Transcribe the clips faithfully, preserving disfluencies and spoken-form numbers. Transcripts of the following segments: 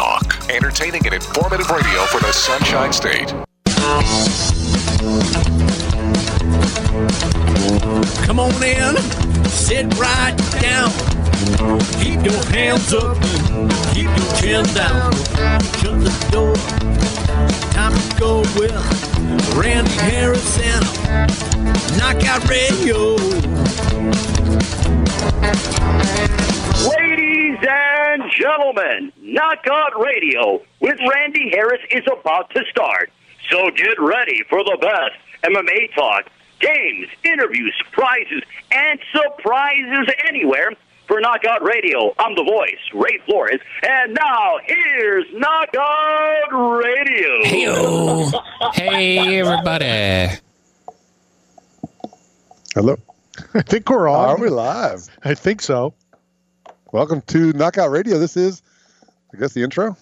Talk. Entertaining and informative radio for the Sunshine State. Come on in, sit right down. Keep your hands up, keep your chin down. Shut the door. Time to go with Randy Harris and Knockout Radio. Ladies and gentlemen, Knockout Radio with Randy Harris is about to start. So get ready for the best M M A talk, games, interviews, prizes, and surprises anywhere. For Knockout Radio, I'm the voice, Ray Flores. And now, here's Knockout Radio. Hey-o. Hey, everybody. Hello. I think we're on. Are we live? I think so. Welcome to Knockout Radio. This is, I guess, the intro.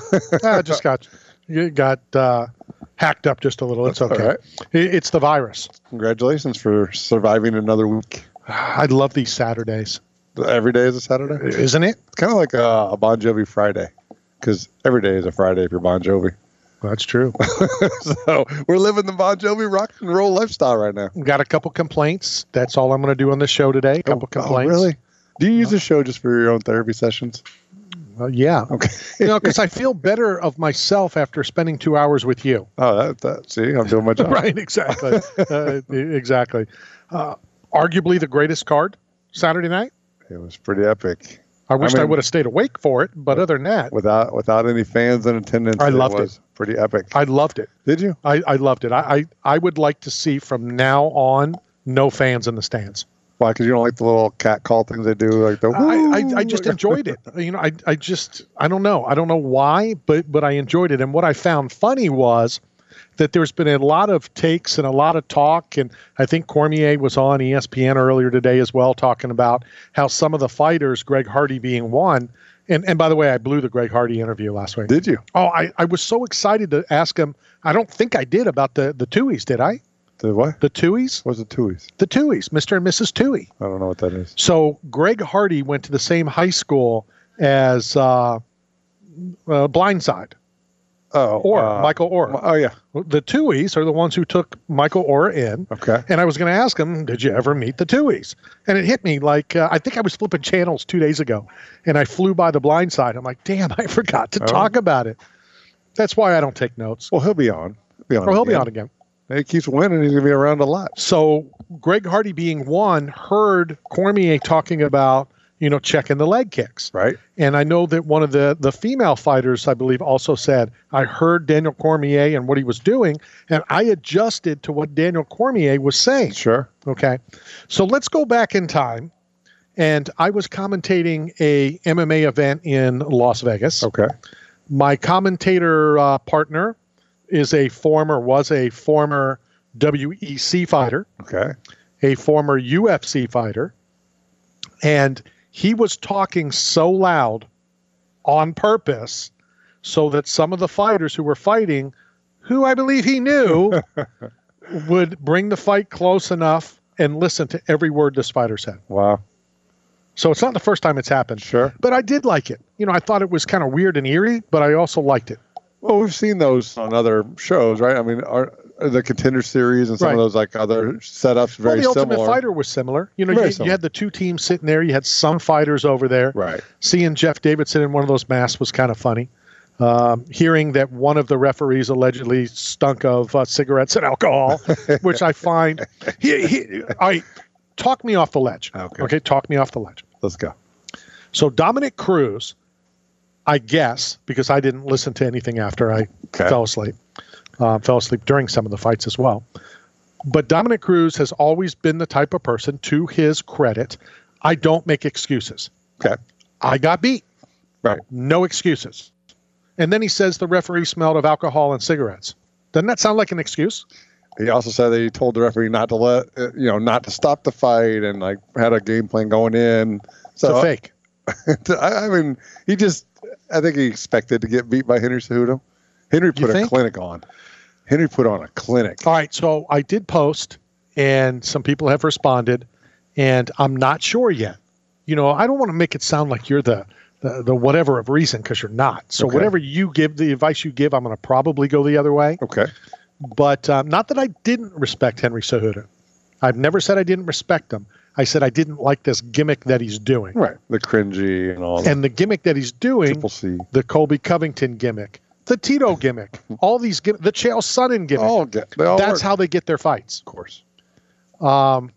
I just got you got uh, hacked up just a little. It's okay. Right. It, it's the virus. Congratulations for surviving another week. I love these Saturdays. Every day is a Saturday? Isn't it? It's kind of like a, a Bon Jovi Friday, because every day is a Friday if you're Bon Jovi. Well, that's true. So we're living the Bon Jovi rock and roll lifestyle right now. Got a couple complaints. That's all I'm going to do on this show today. A couple oh, complaints. Oh, really? Do you use the show just for your own therapy sessions? Uh, yeah. Okay. You know, because I feel better of myself after spending two hours with you. Oh, that, that see, I'm doing my job. Right, exactly. uh, exactly. Uh, arguably the greatest card Saturday night. It was pretty epic. I wish I, I mean, would have stayed awake for it, but other than that, without without any fans in attendance, I loved it. Was it. Pretty epic. I loved it. Did you? I, I loved it. I, I I would like to see from now on no fans in the stands. Why? Because you don't like the little cat call things they do, like the. I, I I just enjoyed it. You know, I I just I don't know. I don't know why, but but I enjoyed it. And what I found funny was that there's been a lot of takes and a lot of talk, and I think Cormier was on E S P N earlier today as well, talking about how some of the fighters, Greg Hardy being one, and, and by the way, I blew the Greg Hardy interview last week. Did you? Oh, I, I was so excited to ask him. I don't think I did about the, the Tuohys, did I? The what? The Tuohys? What's the Tuohys? The Tuohys, Mister and Missus Tuohy. I don't know what that is. So Greg Hardy went to the same high school as uh, uh, Blindside. Oh, Orr, uh, Michael Orr. Oh, yeah. The Tuohys are the ones who took Michael Orr in. Okay. And I was going to ask him, did you ever meet the Tuohys? And it hit me like, uh, I think I was flipping channels two days ago, and I flew by the blind side. I'm like, damn, I forgot to oh. talk about it. That's why I don't take notes. Well, he'll be on. He'll be on or he'll again. be on again. He keeps winning. He's going to be around a lot. So Greg Hardy being one heard Cormier talking about, you know, checking the leg kicks. Right. And I know that one of the, the female fighters, I believe, also said, I heard Daniel Cormier and what he was doing, and I adjusted to what Daniel Cormier was saying. Sure. Okay. So let's go back in time. And I was commentating a M M A event in Las Vegas. Okay. My commentator uh, partner is a former, was a former W E C fighter. Okay. A former U F C fighter. And he was talking so loud on purpose so that some of the fighters who were fighting, who I believe he knew, would bring the fight close enough and listen to every word this fighter said. Wow. So it's not the first time it's happened. Sure. But I did like it. You know, I thought it was kind of weird and eerie, but I also liked it. Well, we've seen those on other shows, right? I mean, are, are the Contender Series and some Right. of those like other setups very well, the similar. Ultimate Fighter was similar. You know, Very you, similar. you had the two teams sitting there. You had some fighters over there. Right. Seeing Jeff Davidson in one of those masks was kind of funny. Um, hearing that one of the referees allegedly stunk of uh, cigarettes and alcohol, which I find, he, he, I talk me off the ledge. Okay. Okay, talk me off the ledge. Let's go. So Dominic Cruz, I guess, because I didn't listen to anything after I Okay. fell asleep, uh, fell asleep during some of the fights as well. But Dominic Cruz has always been the type of person, to his credit, I don't make excuses. Okay. I got beat. Right. No excuses. And then he says the referee smelled of alcohol and cigarettes. Doesn't that sound like an excuse? He also said that he told the referee not to let, uh, you know, not to stop the fight and like had a game plan going in. So It's a fake. I, I mean, he just, I think he expected to get beat by Henry Cejudo. Henry put a think? clinic on. Henry put on a clinic. All right, so I did post, and some people have responded, and I'm not sure yet. You know, I don't want to make it sound like you're the the, the whatever of reason, because you're not. So Okay. whatever you give, the advice you give, I'm going to probably go the other way. Okay. But um, not that I didn't respect Henry Cejudo. I've never said I didn't respect him. I said I didn't like this gimmick that he's doing. Right. The cringy and all that. And the gimmick that he's doing, Triple C. the Colby Covington gimmick, the Tito gimmick, all these gimmick, the Chael Sonnen gimmick. All get, they all That's work. how they get their fights. Of course. Um,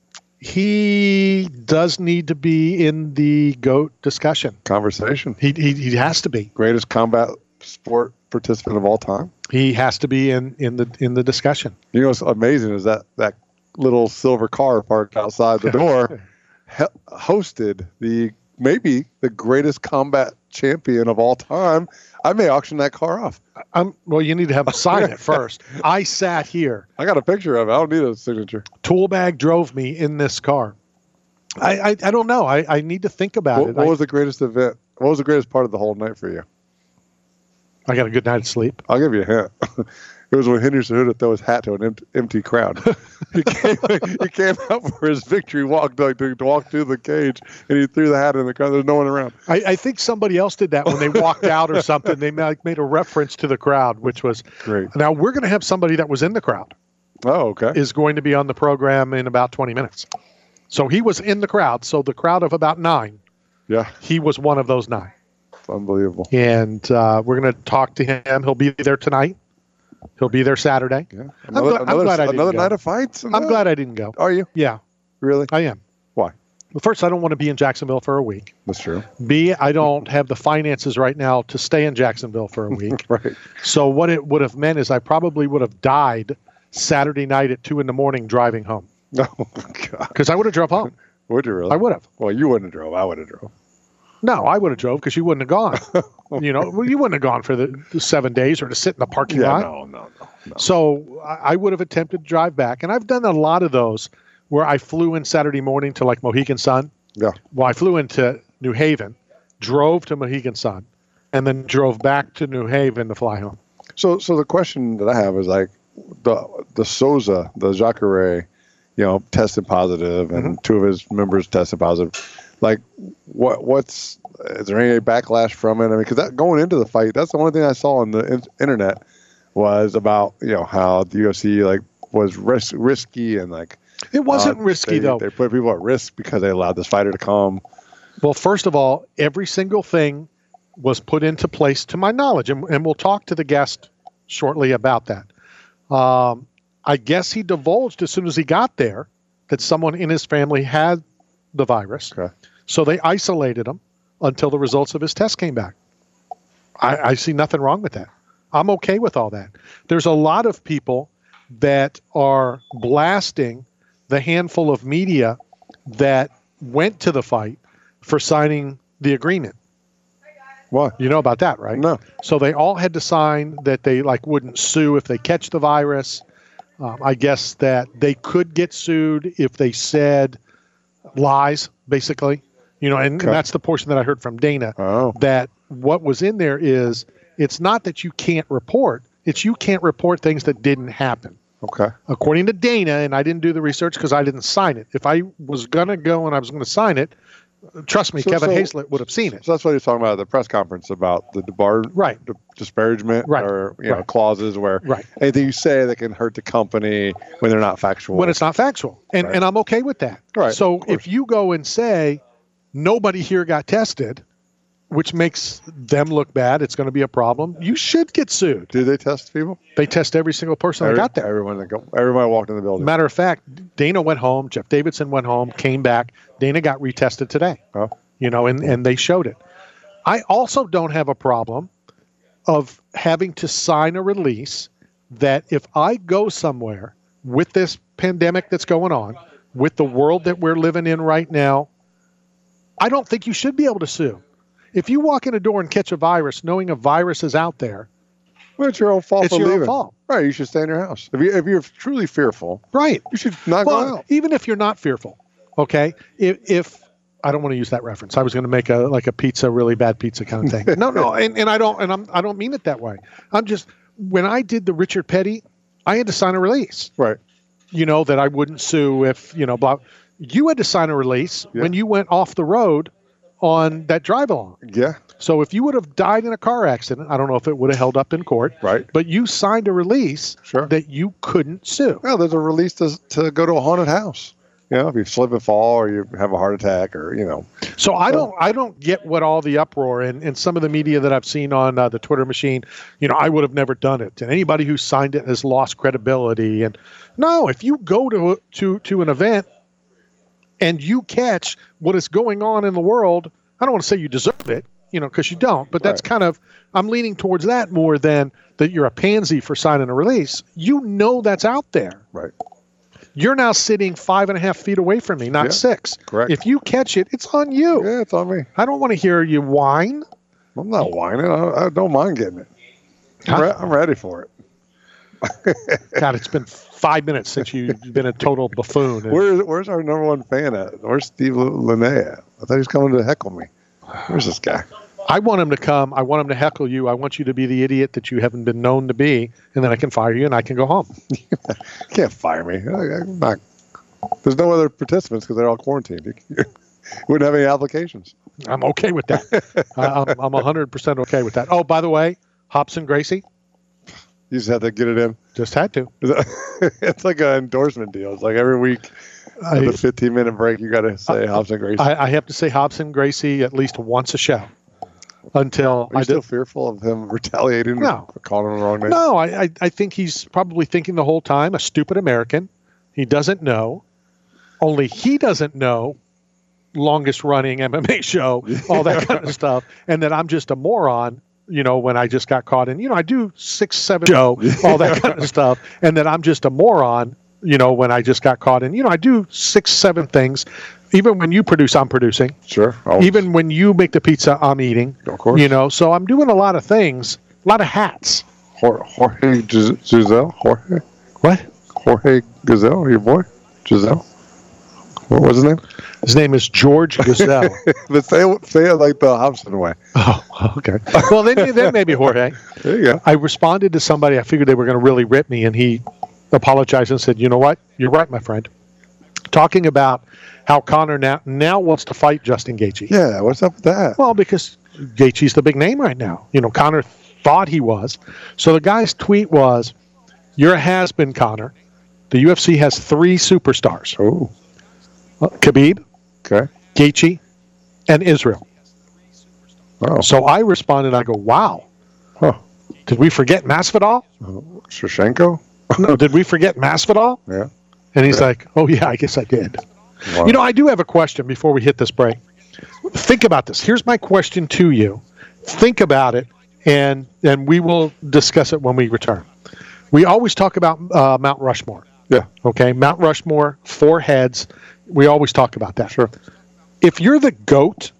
he does need to be in the GOAT discussion. Conversation. He, he he has to be. Greatest combat sport participant of all time. He has to be in, in the in the discussion. You know what's amazing is that that little silver car parked outside the door he- hosted the maybe the greatest combat champion of all time. I may auction that car off. I'm, well, you need to have him sign it first. I sat here. I got a picture of it. I don't need a signature. Toolbag drove me in this car. I I, I don't know. I, I need to think about What, it. what I, was the greatest event? What was the greatest part of the whole night for you? I got a good night's sleep. I'll give you a hint. It was when Henry Cejudo threw his hat to an empty, empty crowd. he, came, he came out for his victory walk like, to, to walk through the cage, and he threw the hat in the crowd. There's no one around. I, I think somebody else did that when they walked out or something. They made, made a reference to the crowd, which was Great. Now we're going to have somebody that was in the crowd Oh, okay. is going to be on the program in about twenty minutes. So he was in the crowd. So the crowd of about nine, Yeah, he was one of those nine. it's unbelievable. And uh, we're going to talk to him. He'll be there tonight. He'll be there Saturday. Yeah. I'm Another, gla- I'm another, glad I didn't another go. night of fights? I'm glad I didn't go. Are you? Yeah, Really? I am. Why? Well, first, I don't want to be in Jacksonville for a week. That's true. B, I don't have the finances right now to stay in Jacksonville for a week. Right. So what it would have meant is I probably would have died Saturday night at two in the morning driving home Oh, God. because I would have drove home. Would you really? I would have. Well, you wouldn't have drove. I would have drove. No, I would have drove because you wouldn't have gone. You know, well, you wouldn't have gone for the, the seven days or to sit in the parking Yeah, lot. no, no, no, no. So I I would have attempted to drive back, and I've done a lot of those where I flew in Saturday morning to like Mohegan Sun. Yeah. Well, I flew into New Haven, drove to Mohegan Sun, and then drove back to New Haven to fly home. So, so the question that I have is like the the Souza, the Jacare, you know, tested positive, and Mm-hmm. two of his members tested positive. Like, what what's is there any backlash from it? I mean, because that going into the fight, that's the only thing I saw on the in- internet was about you know how the U F C like was ris- risky and like It wasn't uh, risky, they, though. They put people at risk because they allowed this fighter to come. Well, first of all, every single thing was put into place to my knowledge, and, and we'll talk to the guest shortly about that. Um, I guess he divulged as soon as he got there that someone in his family had the virus. Okay. So they isolated him until the results of his test came back. I, I see nothing wrong with that. I'm okay with all that. There's a lot of people that are blasting the handful of media that went to the fight for signing the agreement. What? You know about that, right? No. So they all had to sign that they like wouldn't sue if they catch the virus. Um, I guess that they could get sued if they said lies, basically. You know, and, Okay. and that's the portion that I heard from Dana. Oh. That what was in there is it's not that you can't report; it's you can't report things that didn't happen. Okay. According to Dana, and I didn't do the research because I didn't sign it. If I was gonna go and I was gonna sign it, trust me, So- Kevin so- Hazlett would have seen it. So that's what he was talking about at the press conference about the debar Right. d- disparagement Right. or you know Right. clauses where Right. anything you say that can hurt the company when they're not factual. When it's not factual, and Right. and I'm okay with that. Right, So of course. if you go and say nobody here got tested, which makes them look bad, it's going to be a problem. You should get sued. Did they test people? They test every single person Every- that got there. Everyone that go, everyone walked in the building. Matter of fact, Dana went home. Jeff Davidson went home, came back. Dana got retested today. Oh. You know, and, and they showed it. I also don't have a problem of having to sign a release that if I go somewhere with this pandemic that's going on, with the world that we're living in right now, I don't think you should be able to sue. If you walk in a door and catch a virus, knowing a virus is out there, Well, it's your own fault It's for your own leaving. fault. Right. You should stay in your house. If you if you're truly fearful, right? you should not go Well, out. even if you're not fearful, okay. If, if I don't want to use that reference, I was going to make a like a pizza, really bad pizza kind of thing. No, no, and, and I don't, and I'm I don't mean it that way. I'm just when I did the Richard Petty, I had to sign a release. Right. You know that I wouldn't sue if you know. Blah. You had to sign a release Yeah. when you went off the road on that drive along. Yeah. So if you would have died in a car accident, I don't know if it would have held up in court. Right. But you signed a release Sure. that you couldn't sue. Well, there's a release to, to go to a haunted house. You know, if you slip and fall or you have a heart attack or, you know. So I don't I don't get what all the uproar and, and some of the media that I've seen on uh, the Twitter machine, you know, I would have never done it. And anybody who signed it has lost credibility. And no, if you go to to to an event and you catch what is going on in the world, I don't want to say you deserve it, you know, because you don't. But that's Right. kind of, I'm leaning towards that more than that you're a pansy for signing a release. You know that's out there. Right. You're now sitting five and a half feet away from me, not Yeah, six. correct. If you catch it, it's on you. Yeah, it's on me. I don't want to hear you whine. I'm not whining. I, I don't mind getting it. I'm, Huh? re- I'm ready for it. God, it's been five minutes since you've been a total buffoon. And Where, where's our number one fan at? Where's Steve Linnae at? I thought he was coming to heckle me. Where's this guy? I want him to come. I want him to heckle you. I want you to be the idiot that you haven't been known to be, and then I can fire you and I can go home. You can't fire me. I, I'm not, there's no other participants because they're all quarantined. You, you wouldn't have any applications. I'm okay with that. I, I'm, I'm one hundred percent okay with that. Oh, by the way, Hobson Gracie, You just have to get it in. just had to. It's like an endorsement deal. It's like every week, I, the fifteen minute break, you got to say Hobson Gracie. I, I have to say Hobson Gracie at least once a show until Are you I still did. fearful of him retaliating No. for calling him the wrong name? No, I, I, I think he's probably thinking the whole time, a stupid American. He doesn't know. Only he doesn't know longest running M M A show, all that kind of stuff. And that I'm just a moron, you know, when I just got caught in, you know, I do six, seven show, all that kind of stuff. And that I'm just a moron, you know, when I just got caught in, you know, I do six, seven things. Even when you produce, I'm producing. Sure. Always. Even when you make the pizza, I'm eating. Of course. You know, so I'm doing a lot of things, a lot of hats. Jorge, Jorge Gis- Giselle? Jorge? What? Jorge Gazelle, your boy? Giselle? What was his name? His name is George Gazelle. But say it, say it like the Hobson way. Oh, okay. Well, then, then maybe Jorge. There you go. I responded to somebody. I figured they were going to really rip me, and he apologized and said, "You know what? You're right, my friend." Talking about how Conor now now wants to fight Justin Gaethje. Yeah, what's up with that? Well, because Gaethje's the big name right now. You know, Conor thought he was. So the guy's tweet was, "You're a has-been, Conor. The U F C has three superstars: Oh, uh, Khabib, okay. Gaethje, and Israel." Oh, So I responded. I go, "Wow, huh. did we forget Masvidal? Shevchenko? No, did we forget Masvidal?" Yeah. And he's Yeah. like, "Oh yeah, I guess I did." Wow. You know, I do have a question before we hit this break. Think about this. Here's my question to you. Think about it, and and we will discuss it when we return. We always talk about uh, Mount Rushmore. Yeah. Okay, Mount Rushmore, four heads. We always talk about that. Sure. If you're the GOAT,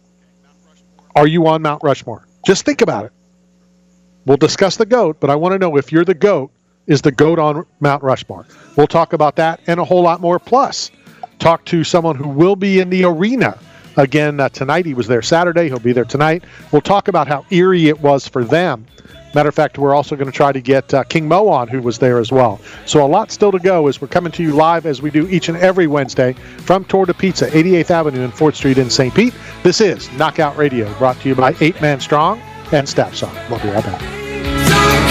are you on Mount Rushmore? Just think about it. We'll discuss the GOAT, but I want to know if you're the GOAT, is the GOAT on Mount Rushmore? We'll talk about that and a whole lot more. Plus, talk to someone who will be in the arena again uh, tonight. He was there Saturday. He'll be there tonight. We'll talk about how eerie it was for them. Matter of fact, we're also going to try to get uh, King Mo on, who was there as well. So a lot still to go as we're coming to you live as we do each and every Wednesday from Tour de Pizza, eighty-eighth Avenue and fourth Street in Saint Pete. This is Knockout Radio, brought to you by Eight Man Strong and Staff Song. We'll be right back.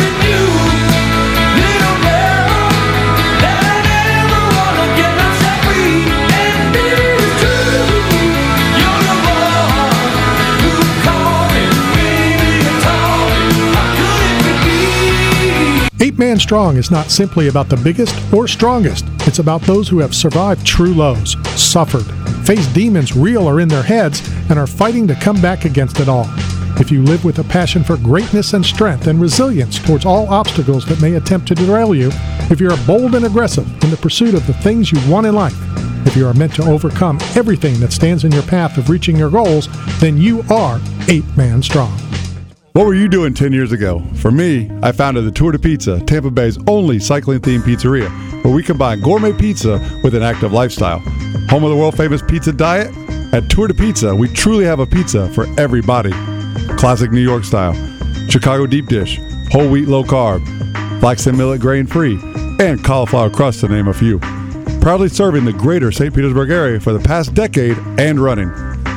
Eight Man Strong is not simply about the biggest or strongest. It's about those who have survived true lows, suffered, faced demons real or in their heads, and are fighting to come back against it all. If you live with a passion for greatness and strength and resilience towards all obstacles that may attempt to derail you, if you're bold and aggressive in the pursuit of the things you want in life, if you are meant to overcome everything that stands in your path of reaching your goals, then you are Eight Man Strong. What were you doing ten years ago? For me, I founded the Tour de Pizza, Tampa Bay's only cycling-themed pizzeria, where we combine gourmet pizza with an active lifestyle. Home of the world-famous pizza diet? At Tour de Pizza, we truly have a pizza for every body. Classic New York style, Chicago deep dish, whole wheat low carb, flax and millet grain-free, and cauliflower crust to name a few. Proudly serving the greater Saint Petersburg area for the past decade and running.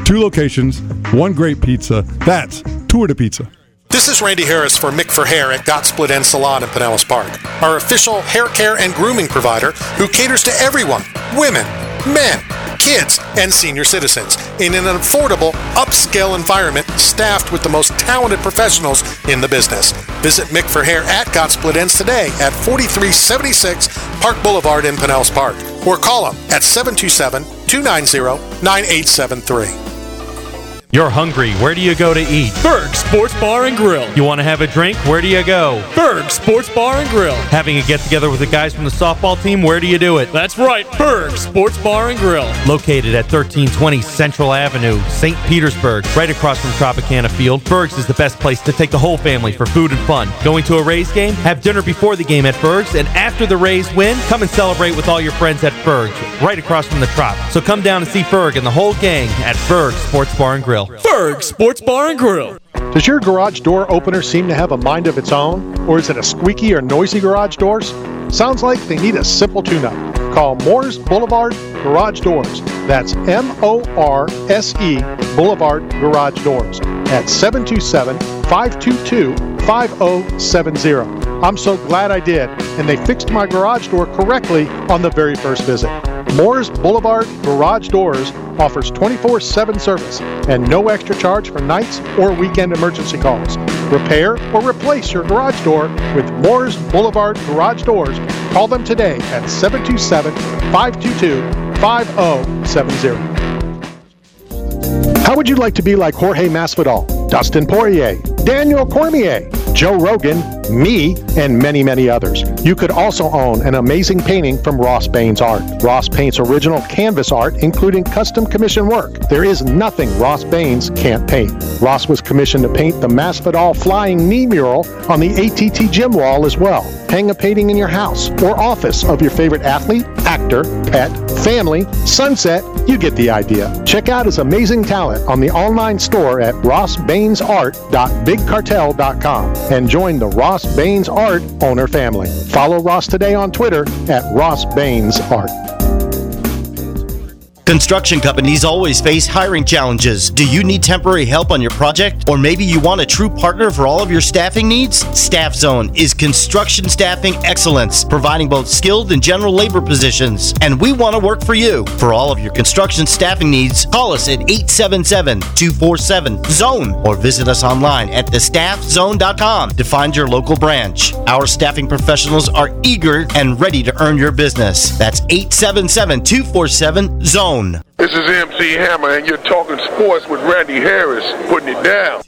two locations, one great pizza. That's Tour de Pizza. This is Randy Harris for Mick for Hair at Got Split End Salon in Pinellas Park, our official hair care and grooming provider who caters to everyone, women, men, kids, and senior citizens in an affordable, upscale environment staffed with the most talented professionals in the business. Visit Mick for Hair at Got Split Ends today at forty-three seventy-six Park Boulevard in Pinellas Park, or call them at seven two seven, two nine zero, nine eight seven three. You're hungry. Where do you go to eat? Berg Sports Bar and Grill. You want to have a drink? Where do you go? Berg Sports Bar and Grill. Having a get-together with the guys from the softball team? Where do you do it? That's right, Berg Sports Bar and Grill. Located at thirteen twenty Central Avenue, Saint Petersburg, right across from Tropicana Field, Berg's is the best place to take the whole family for food and fun. Going to a Rays game? Have dinner before the game at Berg's, and after the Rays win, come and celebrate with all your friends at Berg's, right across from the Trop. So come down and see Berg and the whole gang at Berg Sports Bar and Grill. Berg Sports Bar and Grill. Does your garage door opener seem to have a mind of its own? Or is it a squeaky or noisy garage doors? Sounds like they need a simple tune-up. Call Moore's Boulevard Garage Doors. That's M O R S E Boulevard Garage Doors at seven two seven, five two two, five zero seven zero. I'm so glad I did, and they fixed my garage door correctly on the very first visit. Moore's Boulevard Garage Doors offers twenty-four seven service and no extra charge for nights or weekend emergency calls. Repair or replace your garage door with Moore's Boulevard Garage Doors. Call them today at seven two seven, five two two, five zero seven zero. How would you like to be like Jorge Masvidal, Dustin Poirier, Daniel Cormier, Joe Rogan, me, and many, many others? You could also own an amazing painting from Ross Baines Art. Ross paints original canvas art, including custom commission work. There is nothing Ross Baines can't paint. Ross was commissioned to paint the Masvidal flying knee mural on the A T T gym wall as well. Hang a painting in your house or office of your favorite athlete, actor, pet, family, sunset. You get the idea. Check out his amazing talent on the online store at ross baines art dot big cartel dot com and join the Ross Baines Art owner family. Follow Ross today on Twitter at Ross Baines Art. Construction companies always face hiring challenges. Do you need temporary help on your project? Or maybe you want a true partner for all of your staffing needs? Staff Zone is construction staffing excellence, providing both skilled and general labor positions. And we want to work for you. For all of your construction staffing needs, call us at eight seven seven, two four seven, zone or visit us online at the staff zone dot com to find your local branch. Our staffing professionals are eager and ready to earn your business. That's eight seven seven, two four seven, zone. This is M C Hammer, and you're talking sports with Randy Harris, putting it down.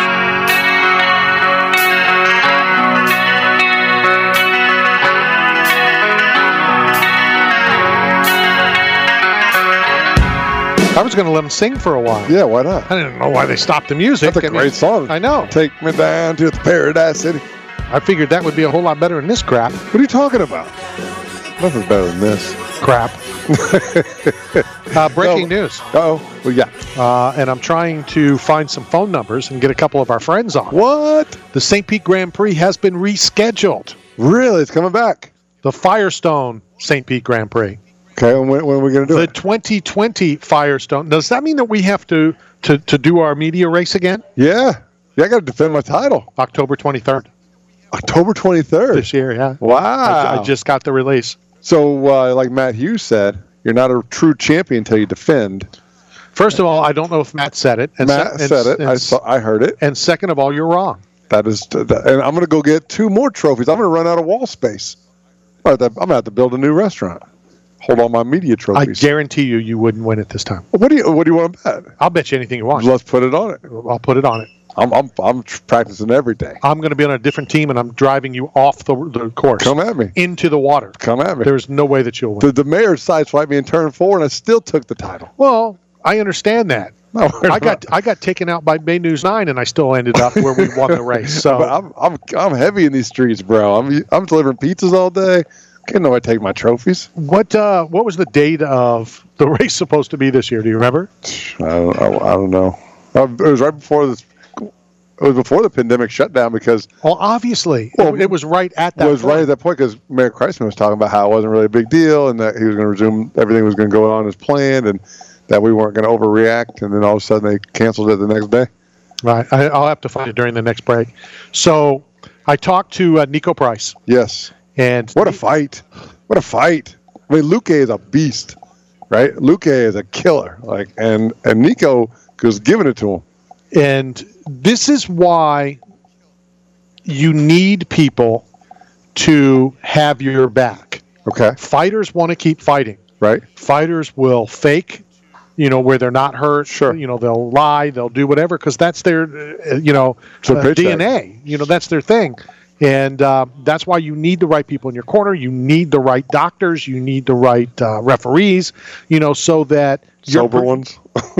I was going to let them sing for a while. Yeah, why not? I didn't know why they stopped the music. That's a I great mean, song. I know. Take me down to the Paradise City. I figured that would be a whole lot better than this crap. What are you talking about? Nothing's better than this. Crap. uh, breaking no. news. Uh-oh. What you got? Uh, and I'm trying to find some phone numbers and get a couple of our friends on. What? The Saint Pete Grand Prix has been rescheduled. Really? It's coming back? The Firestone Saint Pete Grand Prix. Okay, and when, when are we going to do the it? The twenty twenty Firestone. Does that mean that we have to, to, to do our media race again? Yeah. Yeah, I got to defend my title. October twenty-third. October twenty-third? This year, yeah. Wow. I, I just got the release. So, uh, like Matt Hughes said, you're not a true champion until you defend. First of all, I don't know if Matt said it. And Matt se- said and, it. And, I saw, I heard it. And second of all, you're wrong. That is, that, and I'm going to go get two more trophies. I'm going to run out of wall space. I'm going to have to build a new restaurant. Hold all my media trophies. I guarantee you, you wouldn't win it this time. What do you What do you want to bet? I'll bet you anything you want. Let's put it on it. I'll put it on it. I'm I'm I'm practicing every day. I'm going to be on a different team, and I'm driving you off the, the course. Come at me. Into the water. Come at me. There's no way that you'll win. The, the mayor sideswiped me in turn four, and I still took the title. Well, I understand that. No, I got I got taken out by Bay News nine, and I still ended up where we won the race. So but I'm I'm I'm heavy in these streets, bro. I'm I'm delivering pizzas all day. Can't nobody take my trophies. What uh what was the date of the race supposed to be this year? Do you remember? I don't, I, I don't know. It was right before this. It was before the pandemic shutdown because. Well, obviously, well, it, it was right at that. It was point. right at that point because Mayor Kreisman was talking about how it wasn't really a big deal and that he was going to resume everything was going to go on as planned, and that we weren't going to overreact, and then all of a sudden they canceled it the next day. Right. I, I'll have to find it during the next break. So I talked to uh, Nico Price. Yes. And what a fight. What a fight. I mean, Luque is a beast, right? Luque is a killer. Like, and, and Nico was giving it to him. And this is why you need people to have your back. Okay. Fighters want to keep fighting. Right. Fighters will fake, you know, where they're not hurt. Sure. You know, they'll lie, they'll do whatever because that's their, uh, you know, uh, D N A. You know, that's their thing. And uh, that's why you need the right people in your corner. You need the right doctors. You need the right uh, referees, you know, so that sober pre- ones.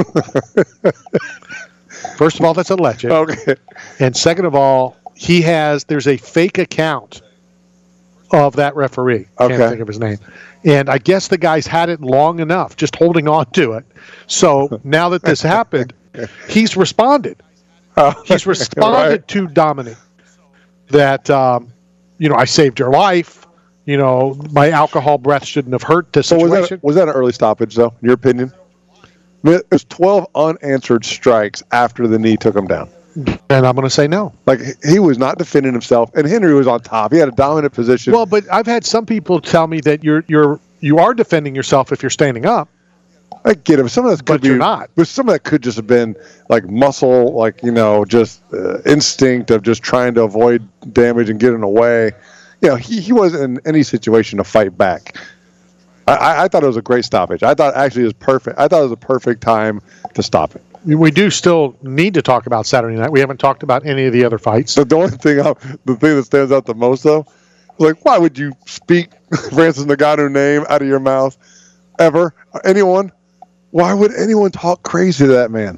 First of all, that's a legend. Okay. And second of all, he has, there's a fake account of that referee. Okay. Can't think of his name. And I guess the guy's had it long enough, just holding on to it. So now that this happened, he's responded. Oh, he's responded right. to Dominic that, um, you know, I saved your life. You know, my alcohol breath shouldn't have hurt this so situation. Was that, was that an early stoppage, though, in your opinion? I mean, it was twelve unanswered strikes after the knee took him down. And I'm going to say no. Like, he was not defending himself, and Henry was on top. He had a dominant position. Well, but I've had some people tell me that you're you're you are defending yourself if you're standing up. I get it. Some of that could but be, you're not. But some of that could just have been like muscle, like, you know, just uh, instinct of just trying to avoid damage and getting away. You know, he, he wasn't in any situation to fight back. I, I, I thought it was a great stoppage. I thought actually it was perfect. I thought it was a perfect time to stop it. We do still need to talk about Saturday night. We haven't talked about any of the other fights. The only thing, I, the thing that stands out the most, though, like, why would you speak Francis Ngannou name out of your mouth ever? Anyone? Why would anyone talk crazy to that man?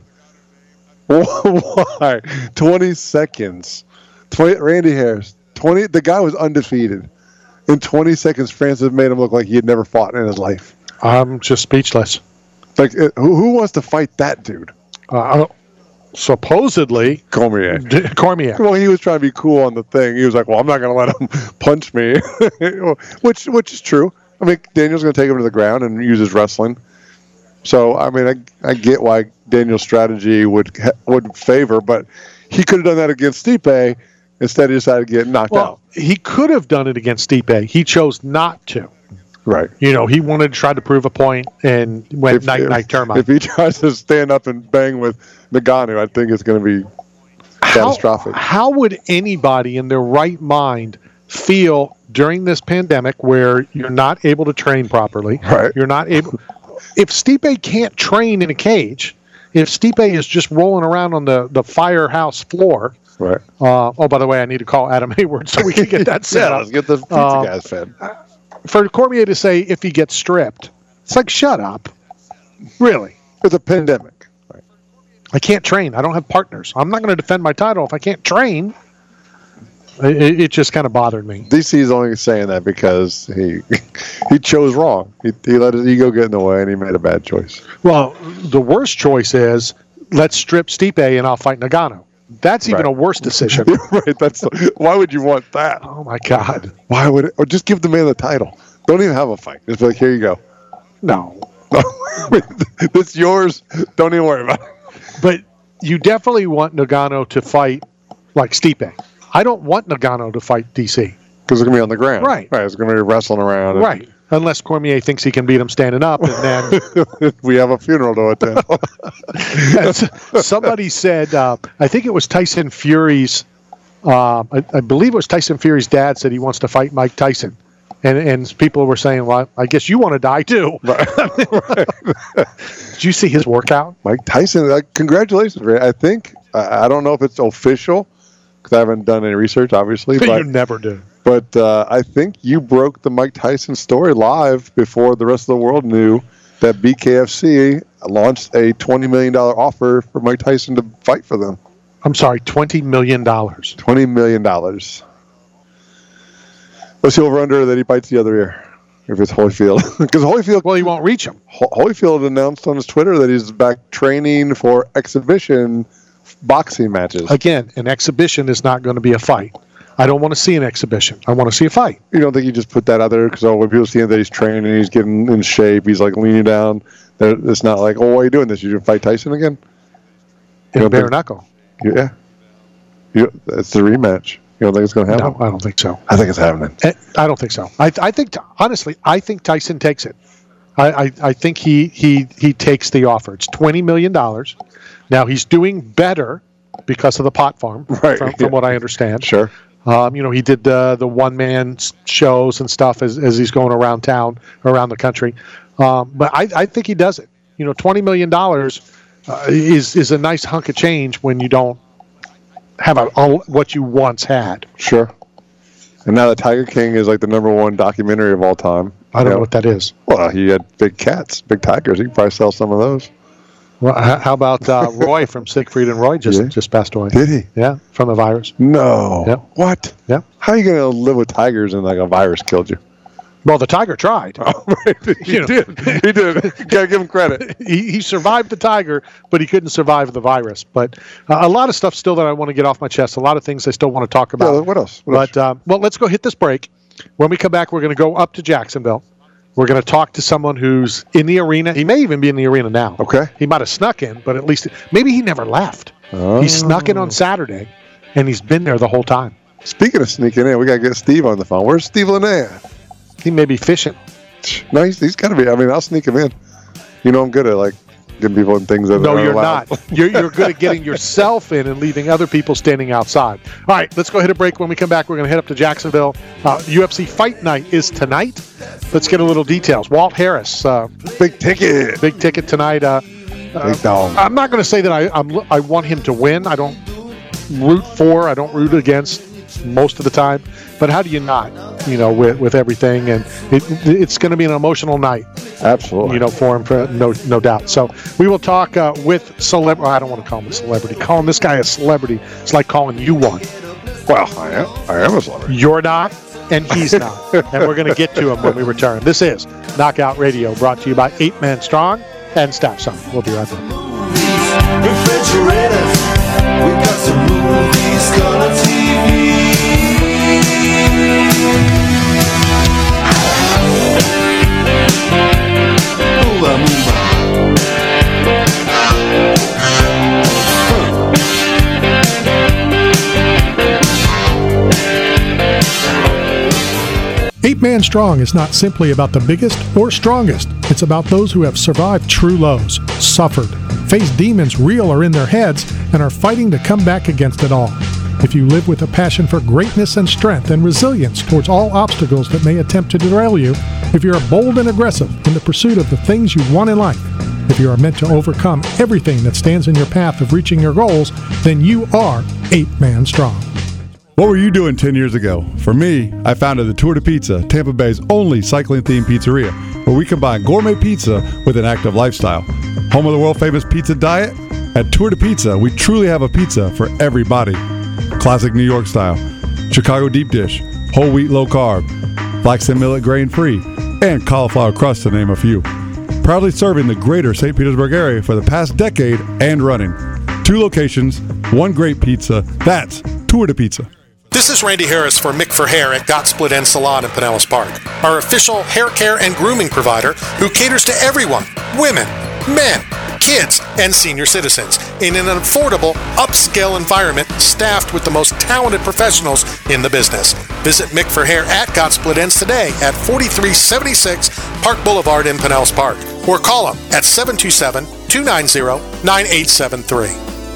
Why? twenty seconds. twenty, Randy Harris. twenty. The guy was undefeated. In twenty seconds, Francis made him look like he had never fought in his life. I'm just speechless. Like, who, who wants to fight that dude? Uh, supposedly, Cormier. D- Cormier. Well, he was trying to be cool on the thing. He was like, "Well, I'm not going to let him punch me," which which is true. I mean, Daniel's going to take him to the ground and use his wrestling. So, I mean, I I get why Daniel's strategy would would favor, but he could have done that against Stipe. Instead, he decided to get knocked well, out. He could have done it against Stipe. He chose not to. Right. You know, he wanted to try to prove a point and went If- night if- night termite. If he tries to stand up and bang with Ngannou, I think it's going to be catastrophic. How would anybody in their right mind feel during this pandemic where you're not able to train properly? Right. You're not able. If Stipe can't train in a cage, if Stipe is just rolling around on the, the firehouse floor. Right. Uh, oh, by the way, I need to call Adam Hayward so we can get that set Yeah, up. let's get the pizza Uh, guys fed. For Cormier to say if he gets stripped, it's like, shut up. Really? It's a pandemic. Right. I can't train. I don't have partners. I'm not going to defend my title if I can't train. It, it just kind of bothered me. D C is only saying that because he he chose wrong. He, he let his ego get in the way, and he made a bad choice. Well, the worst choice is let's strip Stipe and I'll fight Ngannou. That's even Right. a worse decision. Right. That's why would you want that? Oh my God. Why would it? Or just give the man the title. Don't even have a fight. Just be like, here you go. No. It's yours. Don't even worry about it. But you definitely want Ngannou to fight like Stipe. I don't want Ngannou to fight D C. Because it's gonna be on the ground. Right. Right. It's gonna be wrestling around. and Right. Unless Cormier thinks he can beat him standing up, and then we have a funeral to attend. That's- somebody said, uh, I think it was Tyson Fury's, uh, I, I believe it was Tyson Fury's dad said he wants to fight Mike Tyson. And and people were saying, well, I guess you want to die too. Right. Did you see his workout? Mike Tyson, uh, congratulations, Ray. I think, I I don't know if it's official, because I haven't done any research, obviously. you But, never do. but uh, I think you broke the Mike Tyson story live before the rest of the world knew that B K F C launched a twenty million dollars offer for Mike Tyson to fight for them. I'm sorry, twenty million dollars. twenty million dollars. What's the over-under that he bites the other ear? If it's Holyfield. Because Holyfield... Well, he won't reach him. Ho- Holyfield announced on his Twitter that he's back training for exhibition boxing matches. Again, an exhibition is not going to be a fight. I don't want to see an exhibition. I want to see a fight. You don't think you just put that out there because oh, when people see him that he's training, he's getting in shape, he's like leaning down They're, it's not like, oh, why are you doing this? You gonna fight Tyson again? In You don't bare think- knuckle. Yeah. You, it's the rematch. You don't think it's going to happen? No, I don't think so. I think it's happening. Eh, I don't think so. I, I think, honestly, I think Tyson takes it. I, I, I think he, he, he takes the offer. It's twenty million dollars. Now, he's doing better because of the pot farm, Right, from, yeah. from what I understand. Sure. Um, you know, he did the the one man shows and stuff as, as he's going around town, around the country. Um, but I, I think he does it. You know, twenty million dollars uh, is is a nice hunk of change when you don't have a, all, what you once had. Sure. And now the Tiger King is like the number one documentary of all time. I don't know what that is. Well, he had big cats, big tigers. He could probably sell some of those. Well, h- how about uh, Roy from Siegfried and Roy just Yeah. just passed away? Did he? Yeah, from the virus. No. Yep. What? Yeah. How are you going to live with tigers and like a virus killed you? Well, the tiger tried. Oh, right. He You know. did. He did. Gotta give him credit. he, he survived the tiger, but he couldn't survive the virus. But uh, a lot of stuff still that I want to get off my chest. A lot of things I still want to talk about. Yeah, what else? What but uh, well, let's go hit this break. When we come back, we're going to go up to Jacksonville. We're going to talk to someone who's in the arena. He may even be in the arena now. Okay. He might have snuck in, but at least maybe he never left. Oh. He snuck in on Saturday, and he's been there the whole time. Speaking of sneaking in, we got to get Steve on the phone. Where's Steve Lene? He may be fishing. No, he's, he's got to be. I mean, I'll sneak him in. You know, I'm good at like getting people in things that No, are you're allowed. not. You're, you're good at getting yourself in and leaving other people standing outside. All right, let's go hit a break. When we come back, we're going to head up to Jacksonville. Uh, U F C Fight Night is tonight. Let's get a little details. Walt Harris, uh, Big ticket. big ticket tonight. Uh, Big dog. I'm not going to say that I I'm, I want him to win. I don't root for. I don't root against most of the time. But how do you not? You know, with with everything, and it, it's going to be an emotional night. Absolutely. You know, for him, for no no doubt. So we will talk uh, with celebrity. I don't want to call him a celebrity. Calling this guy a celebrity, it's like calling you one. Well, I am. I am a celebrity. You're not, and he's not. And we're going to get to him when we return. This is Knockout Radio, brought to you by Eight Man Strong and Staff Zone. We'll be right back. Refrigerators, we got some movies, color T V. Moolah, moolah. Eight Man Strong is not simply about the biggest or strongest. It's about those who have survived true lows, suffered, faced demons real or in their heads, and are fighting to come back against it all. If you live with a passion for greatness and strength and resilience towards all obstacles that may attempt to derail you, if you are bold and aggressive in the pursuit of the things you want in life, if you are meant to overcome everything that stands in your path of reaching your goals, then you are Eight Man Strong. What were you doing ten years ago? For me, I founded the Tour de Pizza, Tampa Bay's only cycling-themed pizzeria, where we combine gourmet pizza with an active lifestyle. Home of the world-famous pizza diet? At Tour de Pizza, we truly have a pizza for everybody. Classic New York style, Chicago deep dish, whole wheat low carb, flax and millet grain-free, and cauliflower crust to name a few. Proudly serving the greater Saint Petersburg area for the past decade and running. Two locations, one great pizza. That's Tour de Pizza. This is Randy Harris for Mick for Hair at Got Split End Salon in Pinellas Park, our official hair care and grooming provider who caters to everyone, women, men, kids, and senior citizens in an affordable, upscale environment staffed with the most talented professionals in the business. Visit Mick for Hair at Got Split Ends today at forty-three seventy-six Park Boulevard in Pinellas Park, or call them at seven two seven, two nine zero, nine eight seven three.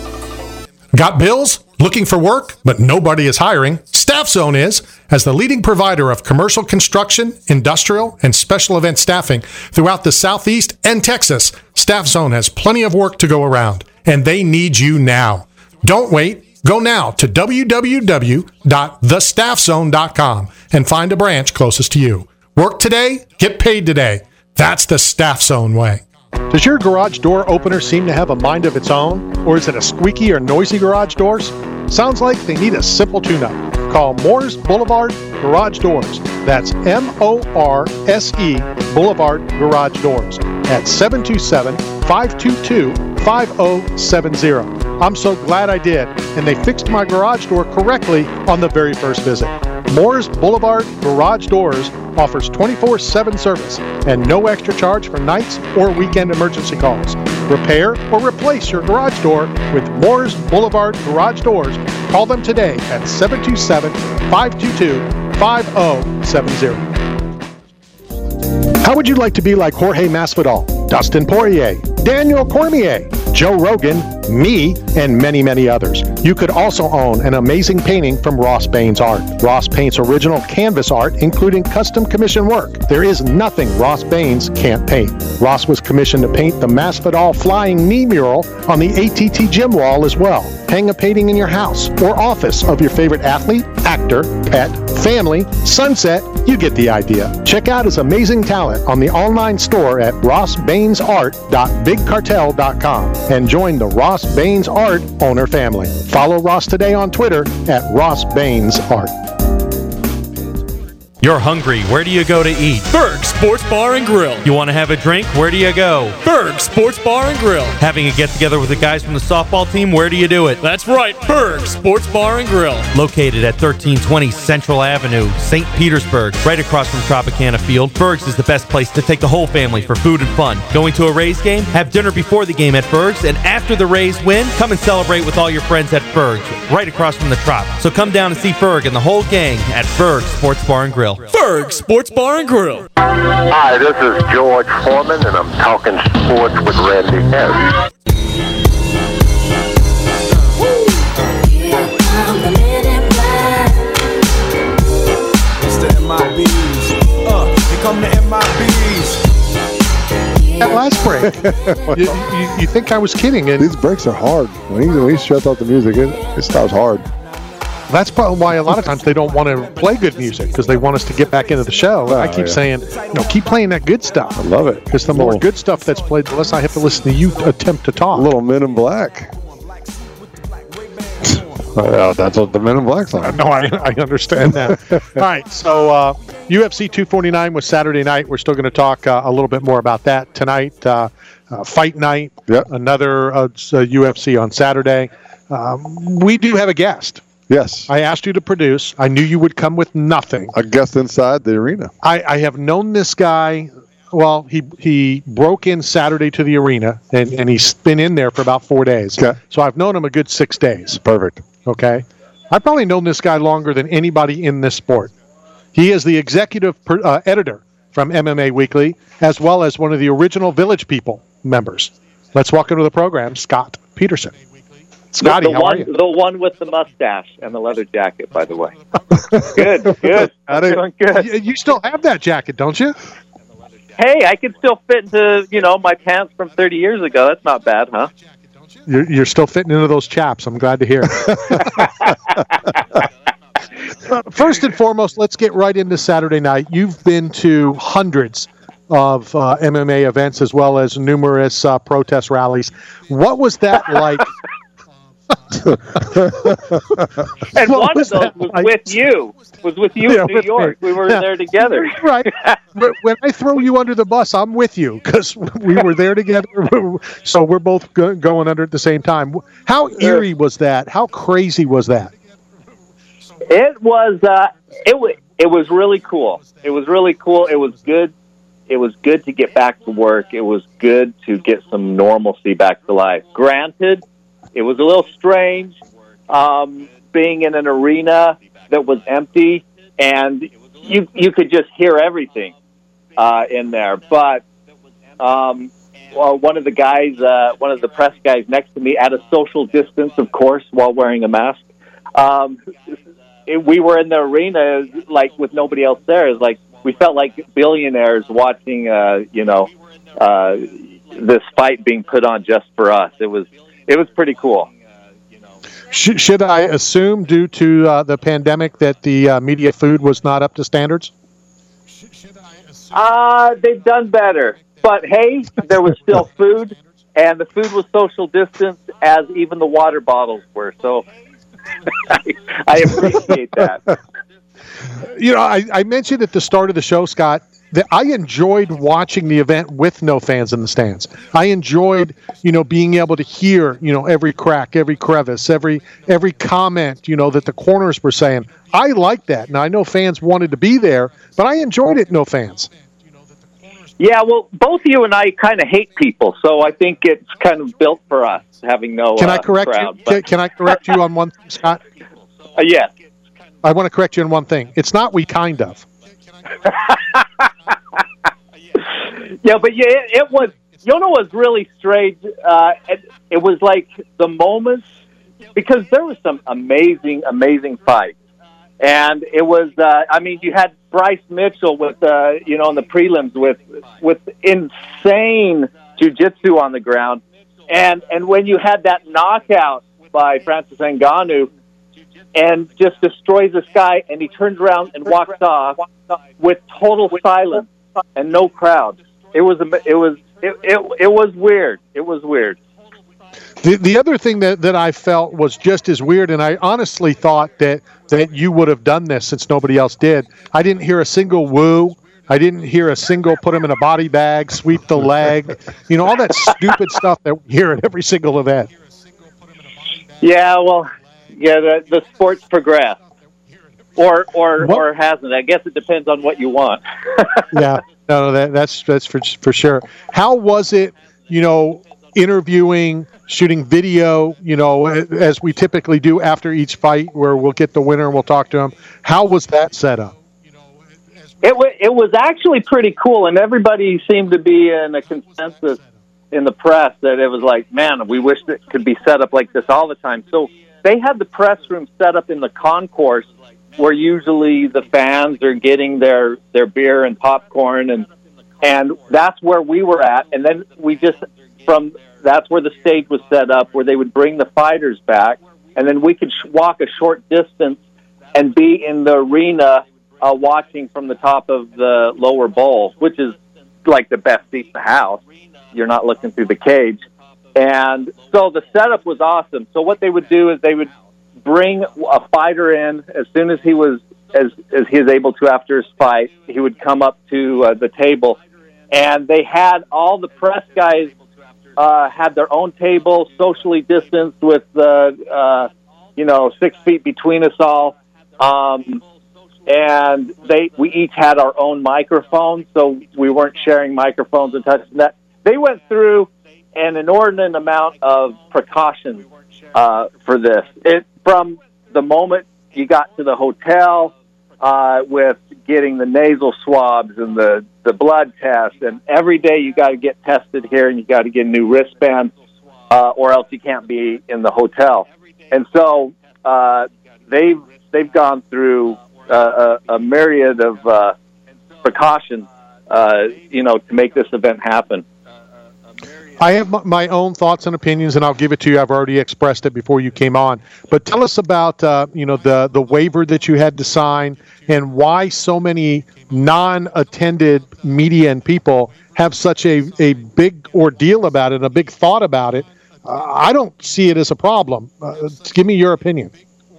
Got bills? Looking for work, but nobody is hiring? Staff Zone is. As the leading provider of commercial construction, industrial, and special event staffing throughout the Southeast and Texas, Staff Zone has plenty of work to go around, and they need you now. Don't wait. Go now to w w w dot the staff zone dot com and find a branch closest to you. Work today, get paid today. That's the Staff Zone way. Does your garage door opener seem to have a mind of its own? Or is it a squeaky or noisy garage doors? Sounds like they need a simple tune-up. Call Morse Boulevard Garage Doors. That's M O R S E Boulevard Garage Doors at seven two seven, five two two, five zero seven zero. I'm so glad I did, and they fixed my garage door correctly on the very first visit. Moores Boulevard Garage Doors offers twenty-four seven service and no extra charge for nights or weekend emergency calls. Repair or replace your garage door with Moores Boulevard Garage Doors. Call them today at seven two seven, five two two, five zero seven zero. How would you like to be like Jorge Masvidal, Dustin Poirier, Daniel Cormier, Joe Rogan, me, and many, many others? You could also own an amazing painting from Ross Baines Art. Ross paints original canvas art, including custom commission work. There is nothing Ross Baines can't paint. Ross was commissioned to paint the Masvidal flying knee mural on the A T T gym wall as well. Hang a painting in your house or office of your favorite athlete, actor, pet, family, sunset. You get the idea. Check out his amazing talent on the online store at ross baines art dot big cartel dot com and join the Ross Baines Art owner family. Follow Ross today on Twitter at Ross Baines Art. You're hungry. Where do you go to eat? Berg Sports Bar and Grill. You want to have a drink? Where do you go? Berg Sports Bar and Grill. Having a get-together with the guys from the softball team? Where do you do it? That's right, Berg Sports Bar and Grill. Located at thirteen twenty Central Avenue, Saint Petersburg, right across from Tropicana Field, Berg's is the best place to take the whole family for food and fun. Going to a Rays game? Have dinner before the game at Berg's, and after the Rays win, come and celebrate with all your friends at Berg's, right across from the Trop. So come down and see Berg and the whole gang at Berg Sports Bar and Grill. Berg Sports Bar and Grill. Hi, this is George Foreman, and I'm talking sports with Randy Harris. It's the M I Bs. Uh, here come the M I Bs. That last break, you, you, you think I was kidding? And these breaks are hard. When he, when he shuts off the music, it, it stops hard. That's probably why a lot of times they don't want to play good music, because they want us to get back into the show. And Oh, I keep yeah. saying, you know, keep playing that good stuff. I love it. Because the more Little- good stuff that's played, the less I have to listen to you attempt to talk. Little Men in Black. Uh, that's what the Men in Black song. No, I, I understand that. All right, so uh, U F C two forty-nine was Saturday night. We're still going to talk uh, a little bit more about that tonight. Uh, uh, fight night, Yep. another uh, uh, U F C on Saturday. Um, we do have a guest. Yes. I asked you to produce. I knew you would come with nothing. A guest inside the arena. I, I have known this guy. Well, he he broke in Saturday to the arena, and, and he's been in there for about four days. Okay. So I've known him a good six days. Perfect. Okay. I've probably known this guy longer than anybody in this sport. He is the executive per, uh, editor from M M A Weekly, as well as one of the original Village People members. Let's welcome to the program, Scott Peterson. Scotty, the, the how one, are you? The one with the mustache and the leather jacket, by the way. Good, good. Doing good. You, you still have that jacket, don't you? Hey, I can still fit into, you know, my pants from thirty years ago. That's not bad, huh? You're, you're still fitting into those chaps. I'm glad to hear. First and foremost, let's get right into Saturday night. You've been to hundreds of uh, M M A events as well as numerous uh, protest rallies. What was that like? And What one was of those that was like? with you. Was with you Yeah, in New with York. me. We were Yeah. there together. Right. But when I throw you under the bus, I'm with you because we were there together. So we're both go- going under at the same time. How eerie was that? How crazy was that? It was uh, it was it was really cool. It was really cool. It was good. It was good to get back to work. It was good to get some normalcy back to life. Granted, it was a little strange um, being in an arena that was empty, and you you could just hear everything uh, in there. But um, well, one of the guys, uh, one of the press guys next to me, at a social distance, of course, while wearing a mask. Um, it, we were in the arena like with nobody else there. It's like we felt like billionaires watching, uh, you know, uh, this fight being put on just for us. It was it was pretty cool. Sh- should I assume, due to uh, the pandemic, that the uh, media food was not up to standards? Uh, they've done better. But, hey, there was still food, and the food was social distance, as even the water bottles were. So I, I appreciate that. You know, I, I mentioned at the start of the show, Scott, that I enjoyed watching the event with no fans in the stands. I enjoyed, you know, being able to hear, you know, every crack, every crevice, every every comment, you know, that the corners were saying. I like that. Now, I know fans wanted to be there, but I enjoyed it, no fans. Yeah, well, both you and I kind of hate people, so I think it's kind of built for us, having no Can I uh, correct crowd. you? Can, can I correct you on one thing, Scott? Uh, yes. I want to correct you on one thing. It's not we kind of. Yeah, but yeah, it, it was, you know, was really strange. Uh, it, it was like the moments, because there was some amazing, amazing fights. And it was, uh, I mean, you had Bryce Mitchell with, uh, you know, in the prelims with, with insane jiu-jitsu on the ground. And, and when you had that knockout by Francis Ngannou and just destroys this guy, and he turns around and walks off with total silence and no crowd. It was, it was, it, it, it was weird. It was weird. The the other thing that, that I felt was just as weird, and I honestly thought that, that you would have done this since nobody else did. I didn't hear a single woo. I didn't hear a single put him in a body bag, sweep the leg. You know, all that stupid stuff that we hear at every single event. Yeah, well, yeah, the, the sport's progressed. Or or What? or hasn't. I guess it depends on what you want. Yeah, no, no, that, that's that's for for sure. How was it, you know, interviewing, shooting video, you know, as we typically do after each fight, where we'll get the winner and we'll talk to him? How was that set up? It was it was actually pretty cool, and everybody seemed to be in a consensus in the press that it was like, man, we wish it could be set up like this all the time. So they had the press room set up in the concourse, where usually the fans are getting their, their beer and popcorn, and and that's where we were at. And then we just, from, that's where the stage was set up, where they would bring the fighters back, and then we could sh- walk a short distance and be in the arena uh, watching from the top of the lower bowl, which is like the best seat in the house. You're not looking through the cage. And so the setup was awesome. So what they would do is they would bring a fighter in as soon as he was as as he was able to after his fight. He would come up to uh, the table, and they had all the press guys uh, had their own table, socially distanced with uh, uh, you know six feet between us all, um, and they we each had our own microphones, so we weren't sharing microphones and touching that. They went through an inordinate amount of precautions uh, for this. It from the moment you got to the hotel, uh, with getting the nasal swabs and the, the blood test, and every day you got to get tested here, and you got to get a new wristband, uh, or else you can't be in the hotel. And so uh, they've they've gone through uh, a, a myriad of uh, precautions, uh, you know, to make this event happen. I have my own thoughts and opinions, and I'll give it to you. I've already expressed it before you came on. But tell us about, uh, you know, the, the waiver that you had to sign, and why so many non-attended media and people have such a, a big ordeal about it, a big thought about it. Uh, I don't see it as a problem. Uh, give me your opinion.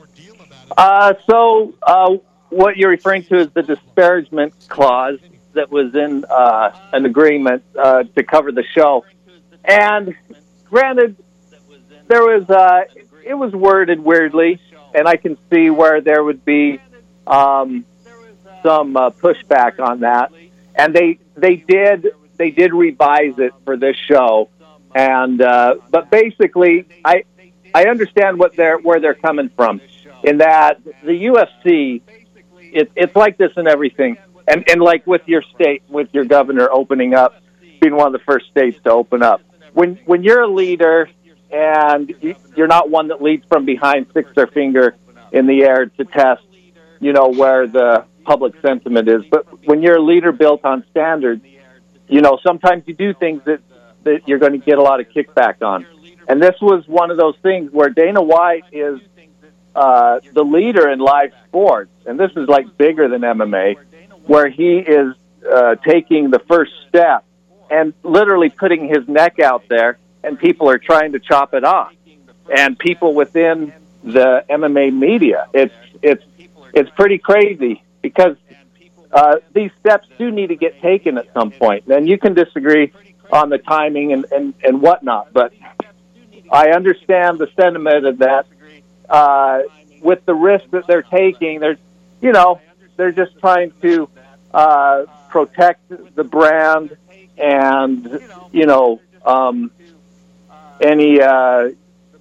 Uh, so uh, what you're referring to is the disparagement clause that was in uh, an agreement uh, to cover the show. And granted, there was uh, it was worded weirdly, and I can see where there would be um, some uh, pushback on that. And they they did they did revise it for this show, and uh, but basically, I I understand what they're where they're coming from, in that the U F C, it, it's like this in everything, and and like with your state, with your governor opening up, being one of the first states to open up. When when you're a leader and you're not one that leads from behind, sticks their finger in the air to test, you know, where the public sentiment is. But when you're a leader built on standards, you know, sometimes you do things that, that you're going to get a lot of kickback on. And this was one of those things where Dana White is uh, the leader in live sports, and this is like bigger than M M A, where he is uh, taking the first step and literally putting his neck out there, and people are trying to chop it off. And people within the M M A media, it's it's it's pretty crazy, because uh, these steps do need to get taken at some point. And you can disagree on the timing and, and, and whatnot, but I understand the sentiment of that. Uh, with the risk that they're taking, they're, you know, they're just trying to uh, protect the brand and, you know, um, any, uh,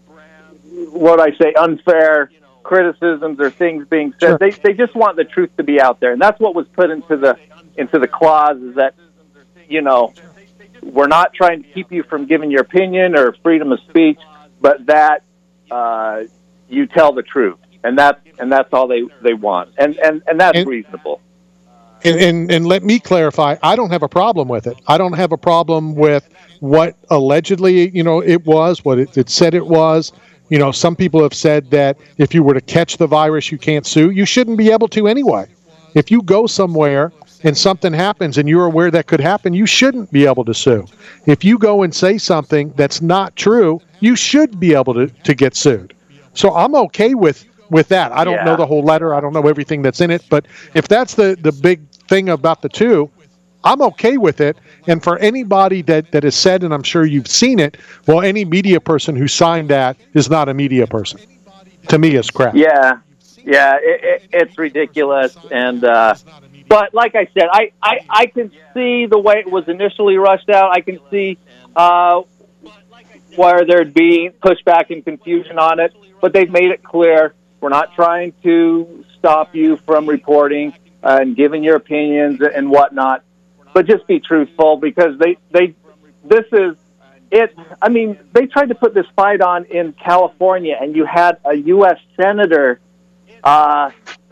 what I say, unfair criticisms or things being said. Sure. They they just want the truth to be out there, and that's what was put into the into the clause, is that, you know, we're not trying to keep you from giving your opinion or freedom of speech, but that uh, you tell the truth, and that's and that's all they, they want, and and and that's and, reasonable. And, and and let me clarify, I don't have a problem with it. I don't have a problem with what allegedly, you know, it was, what it, it said it was. You know, some people have said that if you were to catch the virus, you can't sue. You shouldn't be able to anyway. If you go somewhere and something happens and you're aware that could happen, you shouldn't be able to sue. If you go and say something that's not true, you should be able to, to get sued. So I'm okay with, with that. I don't yeah. know the whole letter. I don't know everything that's in it. But if that's the, the big thing about the two, I'm okay with it. And for anybody that, that has said, and I'm sure you've seen it, well, any media person who signed that is not a media person. To me, it's crap. Yeah, yeah, it, it, it's ridiculous. And uh, but like I said, I, I, I can see the way it was initially rushed out. I can see uh, where there'd be pushback and confusion on it. But they've made it clear, we're not trying to stop you from reporting uh, and giving your opinions and whatnot. But just be truthful, because they, they, this is it. I mean, they tried to put this fight on in California, and you had a U S senator uh,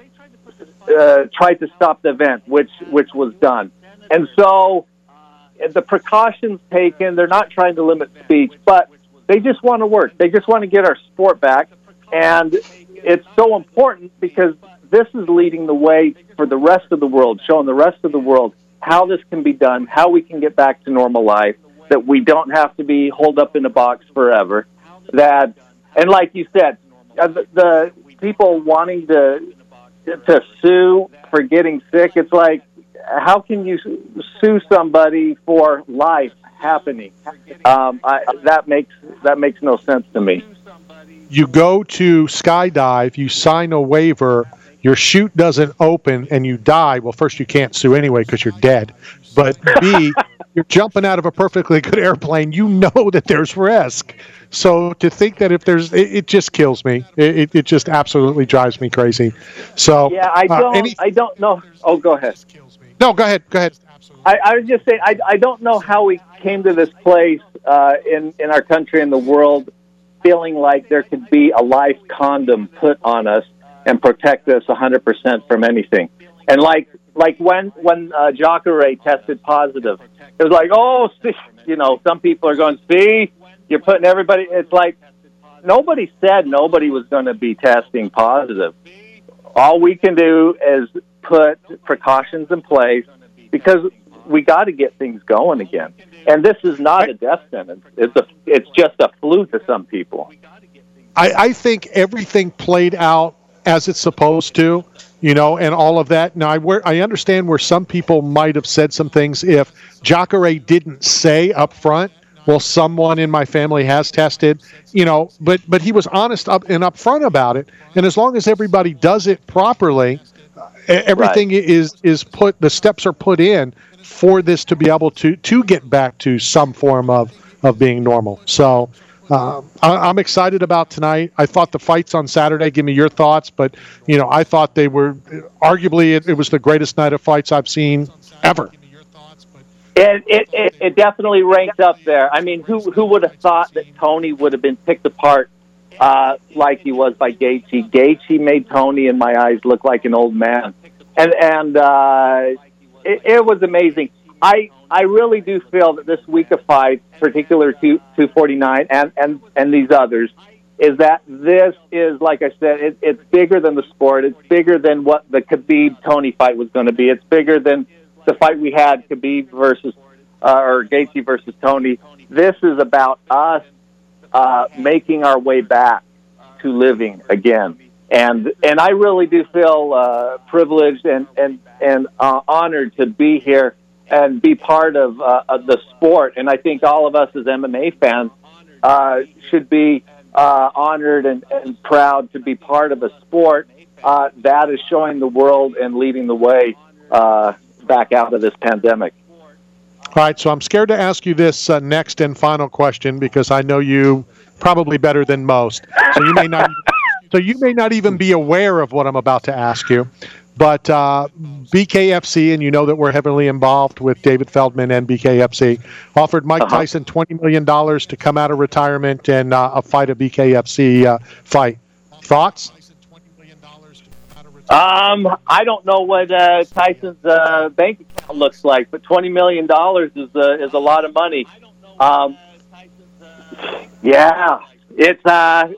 uh, try to stop the event, which which was done. And so the precautions taken, they're not trying to limit speech, but they just want to work. They just want to get our sport back. And it's so important because this is leading the way for the rest of the world, showing the rest of the world how this can be done, how we can get back to normal life, that we don't have to be holed up in a box forever. That, and like you said, uh, the, the people wanting to to sue for getting sick, it's like, how can you sue somebody for life happening? Um, I, that makes that makes no sense to me. You go to skydive, you sign a waiver, your chute doesn't open, and you die. Well, first, you can't sue anyway because you're dead. But B, you're jumping out of a perfectly good airplane. You know that there's risk. So to think that if there's, it, it just kills me. It, it, it just absolutely drives me crazy. So yeah, I don't, uh, any, I don't know. Oh, go ahead. No, go ahead. Go ahead. I, I was just saying, I, I don't know how we came to this place uh, in in our country and the world, feeling like there could be a life condom put on us and protect us one hundred percent from anything. And like like when when uh, Jacare tested positive, it was like, oh, see, you know, some people are going, see, you're putting everybody. It's like nobody said nobody was going to be testing positive. All we can do is put precautions in place because we got to get things going again. And this is not a death sentence. It's a it's just a flu to some people. I, I think everything played out as it's supposed to, you know, and all of that. Now, I, where, I understand where some people might have said some things if Jacare didn't say up front, well, someone in my family has tested, you know, but but he was honest up and upfront about it. And as long as everybody does it properly, everything right. is is put, the steps are put in for this to be able to to get back to some form of, of being normal. So uh, I, I'm excited about tonight. I thought the fights on Saturday, give me your thoughts, but, you know, I thought they were, arguably, it, it was the greatest night of fights I've seen ever. It, it, it, it definitely ranks up there. I mean, who who would have thought that Tony would have been picked apart uh, like he was by Gaethje? Gaethje made Tony, in my eyes, look like an old man. And, and uh, it, it was amazing. I I really do feel that this week of fights, particular to two forty-nine and, and, and these others, is that this is, like I said, it, it's bigger than the sport. It's bigger than what the Khabib-Tony fight was going to be. It's bigger than the fight we had, Khabib versus, uh, or Gaethje versus Tony. This is about us uh, making our way back to living again. and and I really do feel uh, privileged and and and uh, honored to be here and be part of, uh, of the sport. And I think all of us as M M A fans uh, should be uh, honored and, and proud to be part of a sport uh, that is showing the world and leading the way uh, back out of this pandemic. All right, so I'm scared to ask you this uh, next and final question because I know you probably better than most. So you may not, so you may not even be aware of what I'm about to ask you. But uh, B K F C, and you know that we're heavily involved with David Feldman and B K F C, offered Mike uh-huh. Tyson twenty million dollars to come out of retirement and uh, a fight a B K F C uh, fight. Thoughts? Um, I don't know what uh, Tyson's uh, bank account looks like, but twenty million dollars is uh, is a lot of money. Um, yeah, it's. Uh,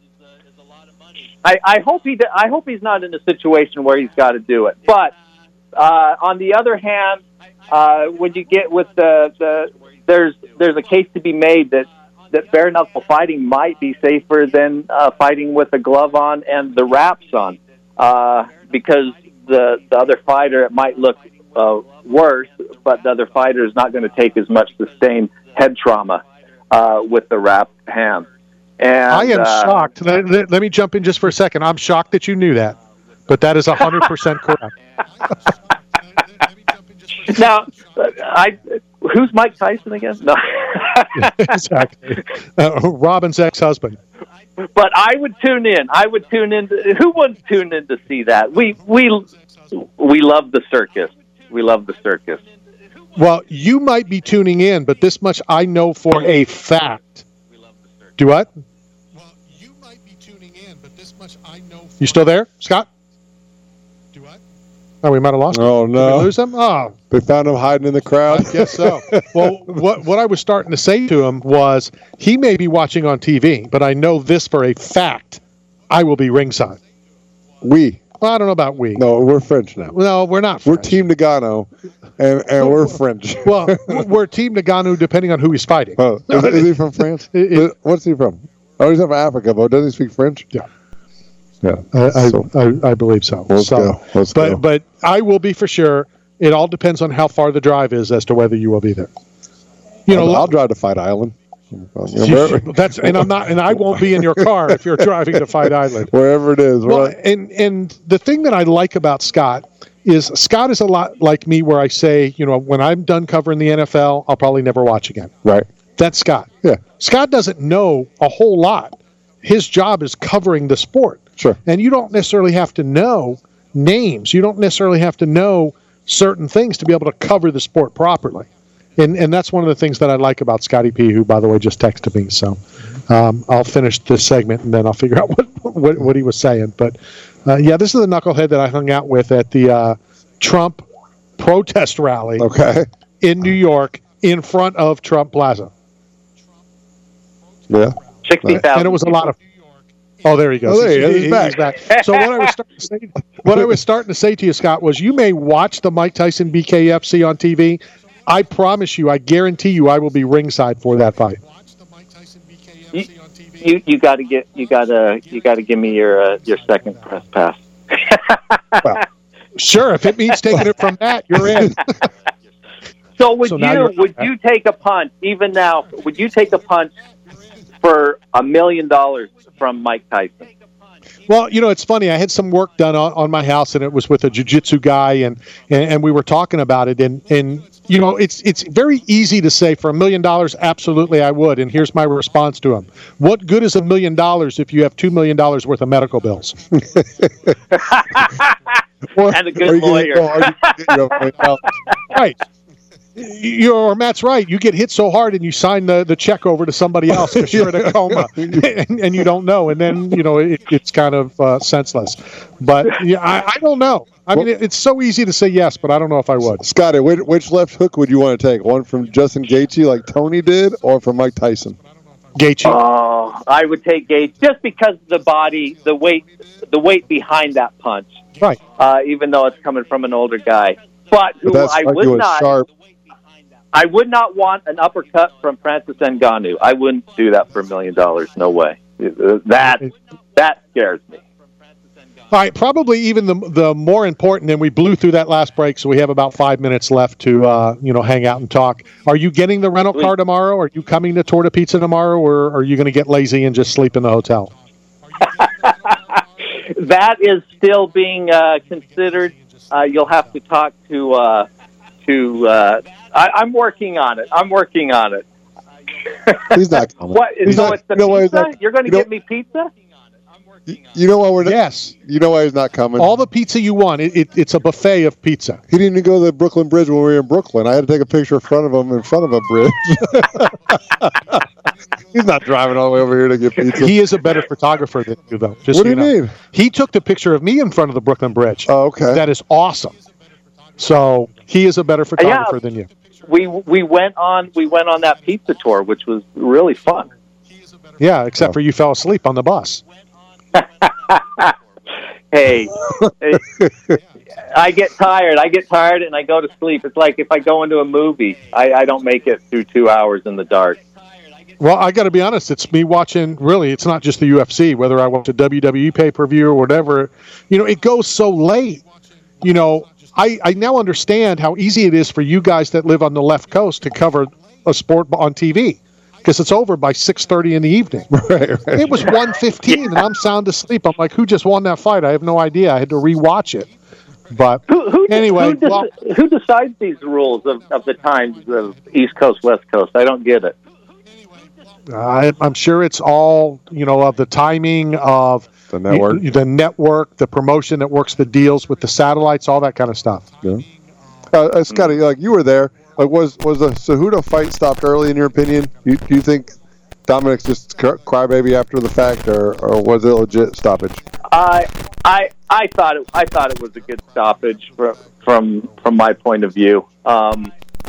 I, I hope he. I hope he's not in a situation where he's got to do it. But uh, on the other hand, uh, when you get with the, the there's there's a case to be made that that bare knuckle fighting might be safer than uh, fighting with a glove on and the wraps on. Uh, because the the other fighter, it might look uh, worse, but the other fighter is not going to take as much sustained head trauma uh, with the wrapped hand. And, I am uh, shocked. Let, let, let me jump in just for a second. I'm shocked that you knew that, but that is one hundred percent correct. Now, I who's Mike Tyson again? No. Exactly. Uh, Robin's ex-husband. But I would tune in. I would tune in. To, who wouldn't tune in to see that? We we we love the circus. We love the circus. Well, you might be tuning in, but this much I know for a fact. Do what? Well, you might be tuning in, but this much I know. For you still there, Scott? Do what? Oh, we might have lost him. Oh no! Did we lose him? Oh, they found him hiding in the crowd. I guess so. Well, what what I was starting to say to him was he may be watching on T V, but I know this for a fact: I will be ringside. We. Well, I don't know about we. No, we're French now. No, we're not French. We're Team Nagano, and, and we're French. Well, we're Team Nagano depending on who he's fighting. Oh, is, is he from France? It, it, What's he from? Oh, he's from Africa, but doesn't he speak French? Yeah. Yeah, I, so, I, I believe so. Let's so, go. Let's but, go. But I will be for sure. It all depends on how far the drive is as to whether you will be there. You know, I'll, I'll drive to Fight Island. That's and I'm not, and I won't be in your car if you're driving to Fight Island. Wherever it is. Well, right. and and the thing that I like about Scott is Scott is a lot like me, where I say, you know, when I'm done covering the N F L, I'll probably never watch again. Right. That's Scott. Yeah. Scott doesn't know a whole lot. His job is covering the sport. Sure. And you don't necessarily have to know names. You don't necessarily have to know certain things to be able to cover the sport properly. And and that's one of the things that I like about Scotty P, who, by the way, just texted me. So um, I'll finish this segment, and then I'll figure out what what, what he was saying. But, uh, yeah, this is the knucklehead that I hung out with at the uh, Trump protest rally okay. in New York in front of Trump Plaza. Yeah. sixty thousand. And it was a lot of... Oh, there he goes. Oh, there he is. He- He's back. he's back. So what I was starting to say, what I was starting to say to you, Scott, was you may watch the Mike Tyson B K F C on T V. I promise you, I guarantee you, I will be ringside for that fight. You you, you got to get you got to you got to give me your uh, your second press pass. Well, sure, if it means taking it from Matt, you're in. So would So now you you're- would you take a punch even now? Would you take a punch for a million dollars from Mike Tyson? Well, you know, it's funny. I had some work done on, on my house, and it was with a jiu-jitsu guy, and, and, and we were talking about it. And, and you know, it's it's very easy to say for a million dollars, absolutely I would. And here's my response to him. What good is a million dollars if you have two million dollars worth of medical bills? Or, and a good lawyer. Right. You or Matt's right. You get hit so hard, and you sign the, the check over to somebody else because you're in a coma, and, and you don't know, and then you know it, it's kind of uh, senseless. But yeah, I, I don't know. I mean, it, it's so easy to say yes, but I don't know if I would. Scotty, which, which left hook would you want to take? One from Justin Gaethje, like Tony did, or from Mike Tyson? Gaethje. Oh, I would take Gaethje just because the body, the weight, the weight behind that punch. Right. Uh, even though it's coming from an older guy, but who But that's I like would you a not. Sharp. I would not want an uppercut from Francis Ngannou. I wouldn't do that for a million dollars. No way. That that scares me. All right, probably even the the more important, and we blew through that last break, so we have about five minutes left to uh, you know hang out and talk. Are you getting the rental car tomorrow? Are you coming to Torta Pizza tomorrow, or are you going to get lazy and just sleep in the hotel? That is still being uh, considered. Uh, you'll have to talk to uh, to. Uh, I, I'm working on it. I'm working on it. He's not coming. What? He's so not, it's the you know why he's pizza? not- You're going to you know- get me pizza? You know why we're not, yes. You know why he's not coming. All the pizza you want. It, it, it's a buffet of pizza. He didn't even go to the Brooklyn Bridge when we were in Brooklyn. I had to take a picture in front of him in front of a bridge. He's not driving all the way over here to get pizza. He is a better photographer than you, though. Just What so do you know. mean? He took the picture of me in front of the Brooklyn Bridge. Oh, okay. That is awesome. So he is a better photographer than you. We we went on we went on that pizza tour, which was really fun. Yeah, except for you fell asleep on the bus. Hey, I get tired. I get tired and I go to sleep. It's like if I go into a movie, I, I don't make it through two hours in the dark. Well, I got to be honest. It's me watching. Really, it's not just the U F C. Whether I watch a W W E pay per view or whatever, you know, it goes so late. You know, I I now understand how easy it is for you guys that live on the left coast to cover a sport on T V. Because it's over by six thirty in the evening. Right, right. It was one fifteen, and I'm sound asleep. I'm like, who just won that fight? I have no idea. I had to rewatch it. But Who, who, anyway, who, dec- well, who decides these rules of, of the times of East Coast, West Coast? I don't get it. I, I'm sure it's all, you know, of the timing of the network, the, the network, the promotion that works the deals with the satellites, all that kind of stuff. Yeah. Uh, uh, Scotty, like you were there. Like, was was the Cejudo fight stopped early in your opinion? You, do you think Dominic's just cry- crybaby after the fact, or, or was it a legit stoppage? I I I thought it I thought it was a good stoppage from from from my point of view. Um,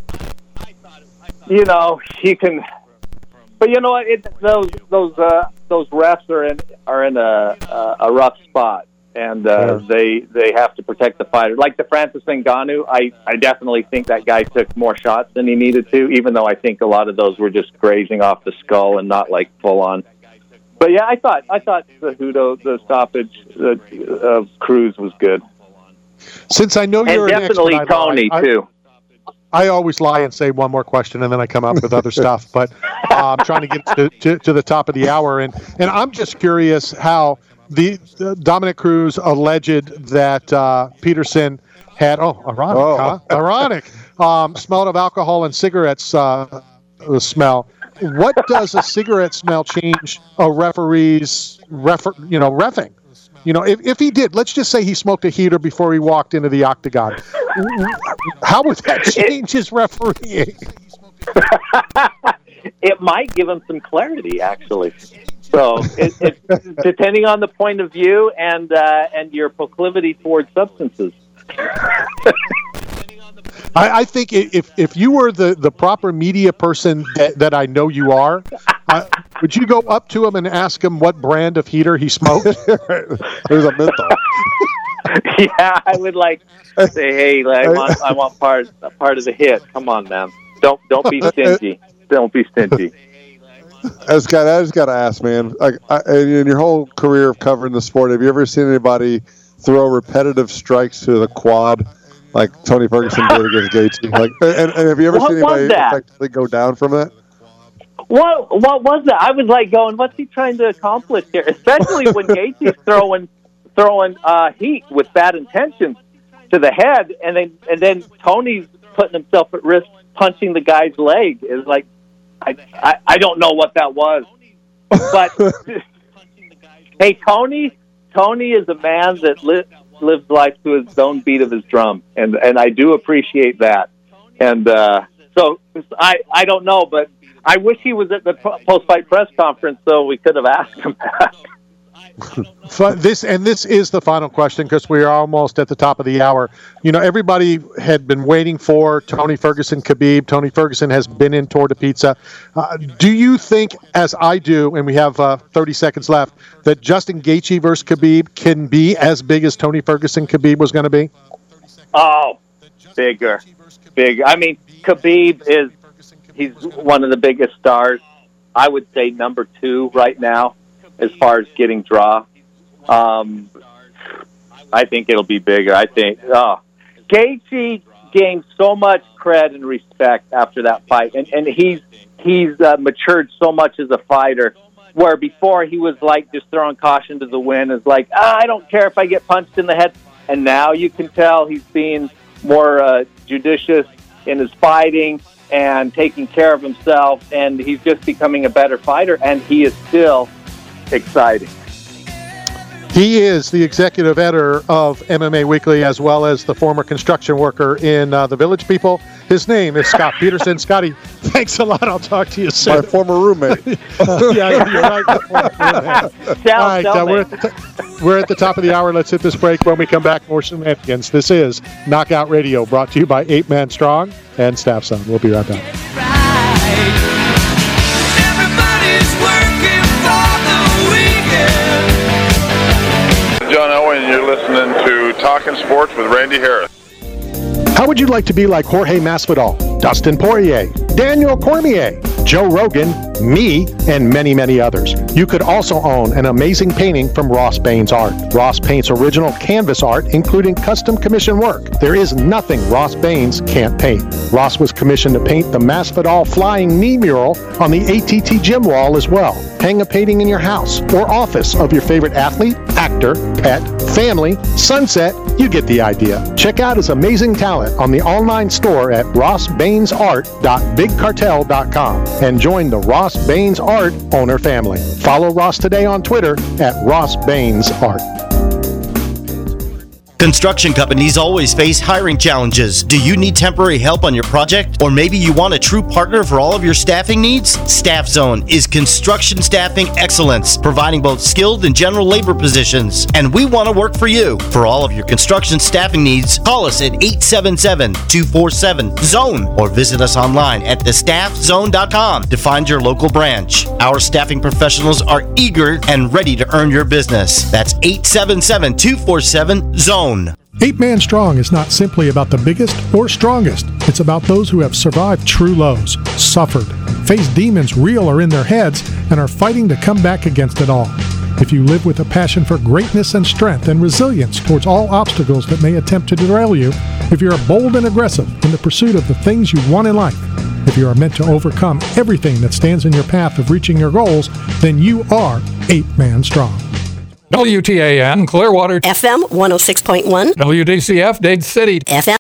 you know, you can, but you know what? It, those those uh, those refs are in are in a a, a rough spot, and uh, Yeah. they they have to protect the fighter. Like the Francis Ngannou, I I definitely think that guy took more shots than he needed to, even though I think a lot of those were just grazing off the skull and not like full on. But yeah, I thought I thought the Cejudo, the stoppage uh, of Cruz was good. Since I know And you're definitely an expert, I Tony, lie. I- too. I always lie and say one more question, and then I come up with other stuff. But uh, I'm trying to get to, to, to the top of the hour, and, and I'm just curious how the uh, Dominic Cruz alleged that uh, Peterson had oh ironic Oh. huh? ironic um, smell of alcohol and cigarettes uh, the smell. What does a cigarette smell change a referee's refer you know reffing? You know, if, if he did, let's just say he smoked a heater before he walked into the octagon. How would that change his refereeing? It might give him some clarity, actually. So, it, it, depending on the point of view and uh, and your proclivity towards substances. I, I think i- if if you were the, the proper media person that, that I know you are, uh, would you go up to him and ask him what brand of heater he smoked? There's a menthol. Yeah, I would like say, hey, like, I want I want part a part of the hit. Come on, man. Don't don't be stingy. Don't be stingy. I just got I just got to ask, man. Like, I, in your whole career of covering the sport, have you ever seen anybody throw repetitive strikes to the quad like Tony Ferguson did against Gaethje? Like, and, and have you ever What seen was anybody that? effectively go down from that? What what was that? I was like going, what's he trying to accomplish here? Especially when Gaethje's throwing throwing uh, heat with bad intentions to the head, and then and then Tony's putting himself at risk, punching the guy's leg. Is like, I, I I don't know what that was, but hey, Tony Tony is a man that li- lives life to his own beat of his drum, and and I do appreciate that. And uh, so I I don't know, but I wish he was at the post-fight press conference so we could have asked him that. So this and this is the final question because we are almost at the top of the hour. You know, everybody had been waiting for Tony Ferguson, Khabib. Tony Ferguson has been in Torta Pizza. Uh, do you think, as I do, and we have uh, thirty seconds left, that Justin Gaethje versus Khabib can be as big as Tony Ferguson Khabib was going to be? Oh, bigger, bigger. I mean, Khabib is he's one of the biggest stars. I would say number two right now as far as getting draw. Um, I think it'll be bigger. I think oh, Gaethje gained so much cred and respect after that fight, and and he's he's uh, matured so much as a fighter. Where before he was like just throwing caution to the wind, is like ah, I don't care if I get punched in the head. And now you can tell he's being more uh, judicious in his fighting and taking care of himself, and he's just becoming a better fighter, and he is still exciting. He is the executive editor of M M A Weekly, as well as the former construction worker in uh, the Village People. His name is Scott Peterson. Scotty, thanks a lot. I'll talk to you soon. My former roommate. Yeah, you're right. My former roommate. All right, uh, we're, at the t- we're at the top of the hour. Let's hit this break. When we come back, more shenanigans. This is Knockout Radio, brought to you by Eight Man Strong and Staff Zone. We'll be right back. John Owen, you're listening to Talking Sports with Randy Harris. How would you like to be like Jorge Masvidal, Dustin Poirier, Daniel Cormier, Joe Rogan, me, and many, many others? You could also own an amazing painting from Ross Baines Art. Ross paints original canvas art, including custom commission work. There is nothing Ross Baines can't paint. Ross was commissioned to paint the Masvidal flying knee mural on the A T T gym wall as well. Hang a painting in your house or office of your favorite athlete, actor, pet, family, sunset. You get the idea. Check out his amazing talent on the online store at ross baines art dot big cartel dot com and join the Ross Baines Art owner family. Follow Ross today on Twitter at Ross Baines Art. Construction companies always face hiring challenges. Do you need temporary help on your project? Or maybe you want a true partner for all of your staffing needs? Staff Zone is construction staffing excellence, providing both skilled and general labor positions. And we want to work for you. For all of your construction staffing needs, call us at eight seven seven, two four seven, zone or visit us online at the staff zone dot com to find your local branch. Our staffing professionals are eager and ready to earn your business. That's eight seven seven, two four seven, zone. Eight Man Strong is not simply about the biggest or strongest. It's about those who have survived true lows, suffered, faced demons real or in their heads, and are fighting to come back against it all. If you live with a passion for greatness and strength and resilience towards all obstacles that may attempt to derail you, if you're bold and aggressive in the pursuit of the things you want in life, if you are meant to overcome everything that stands in your path of reaching your goals, then you are Eight Man Strong. W T A N, Clearwater. F M one oh six point one. W D C F, Dade City. F M.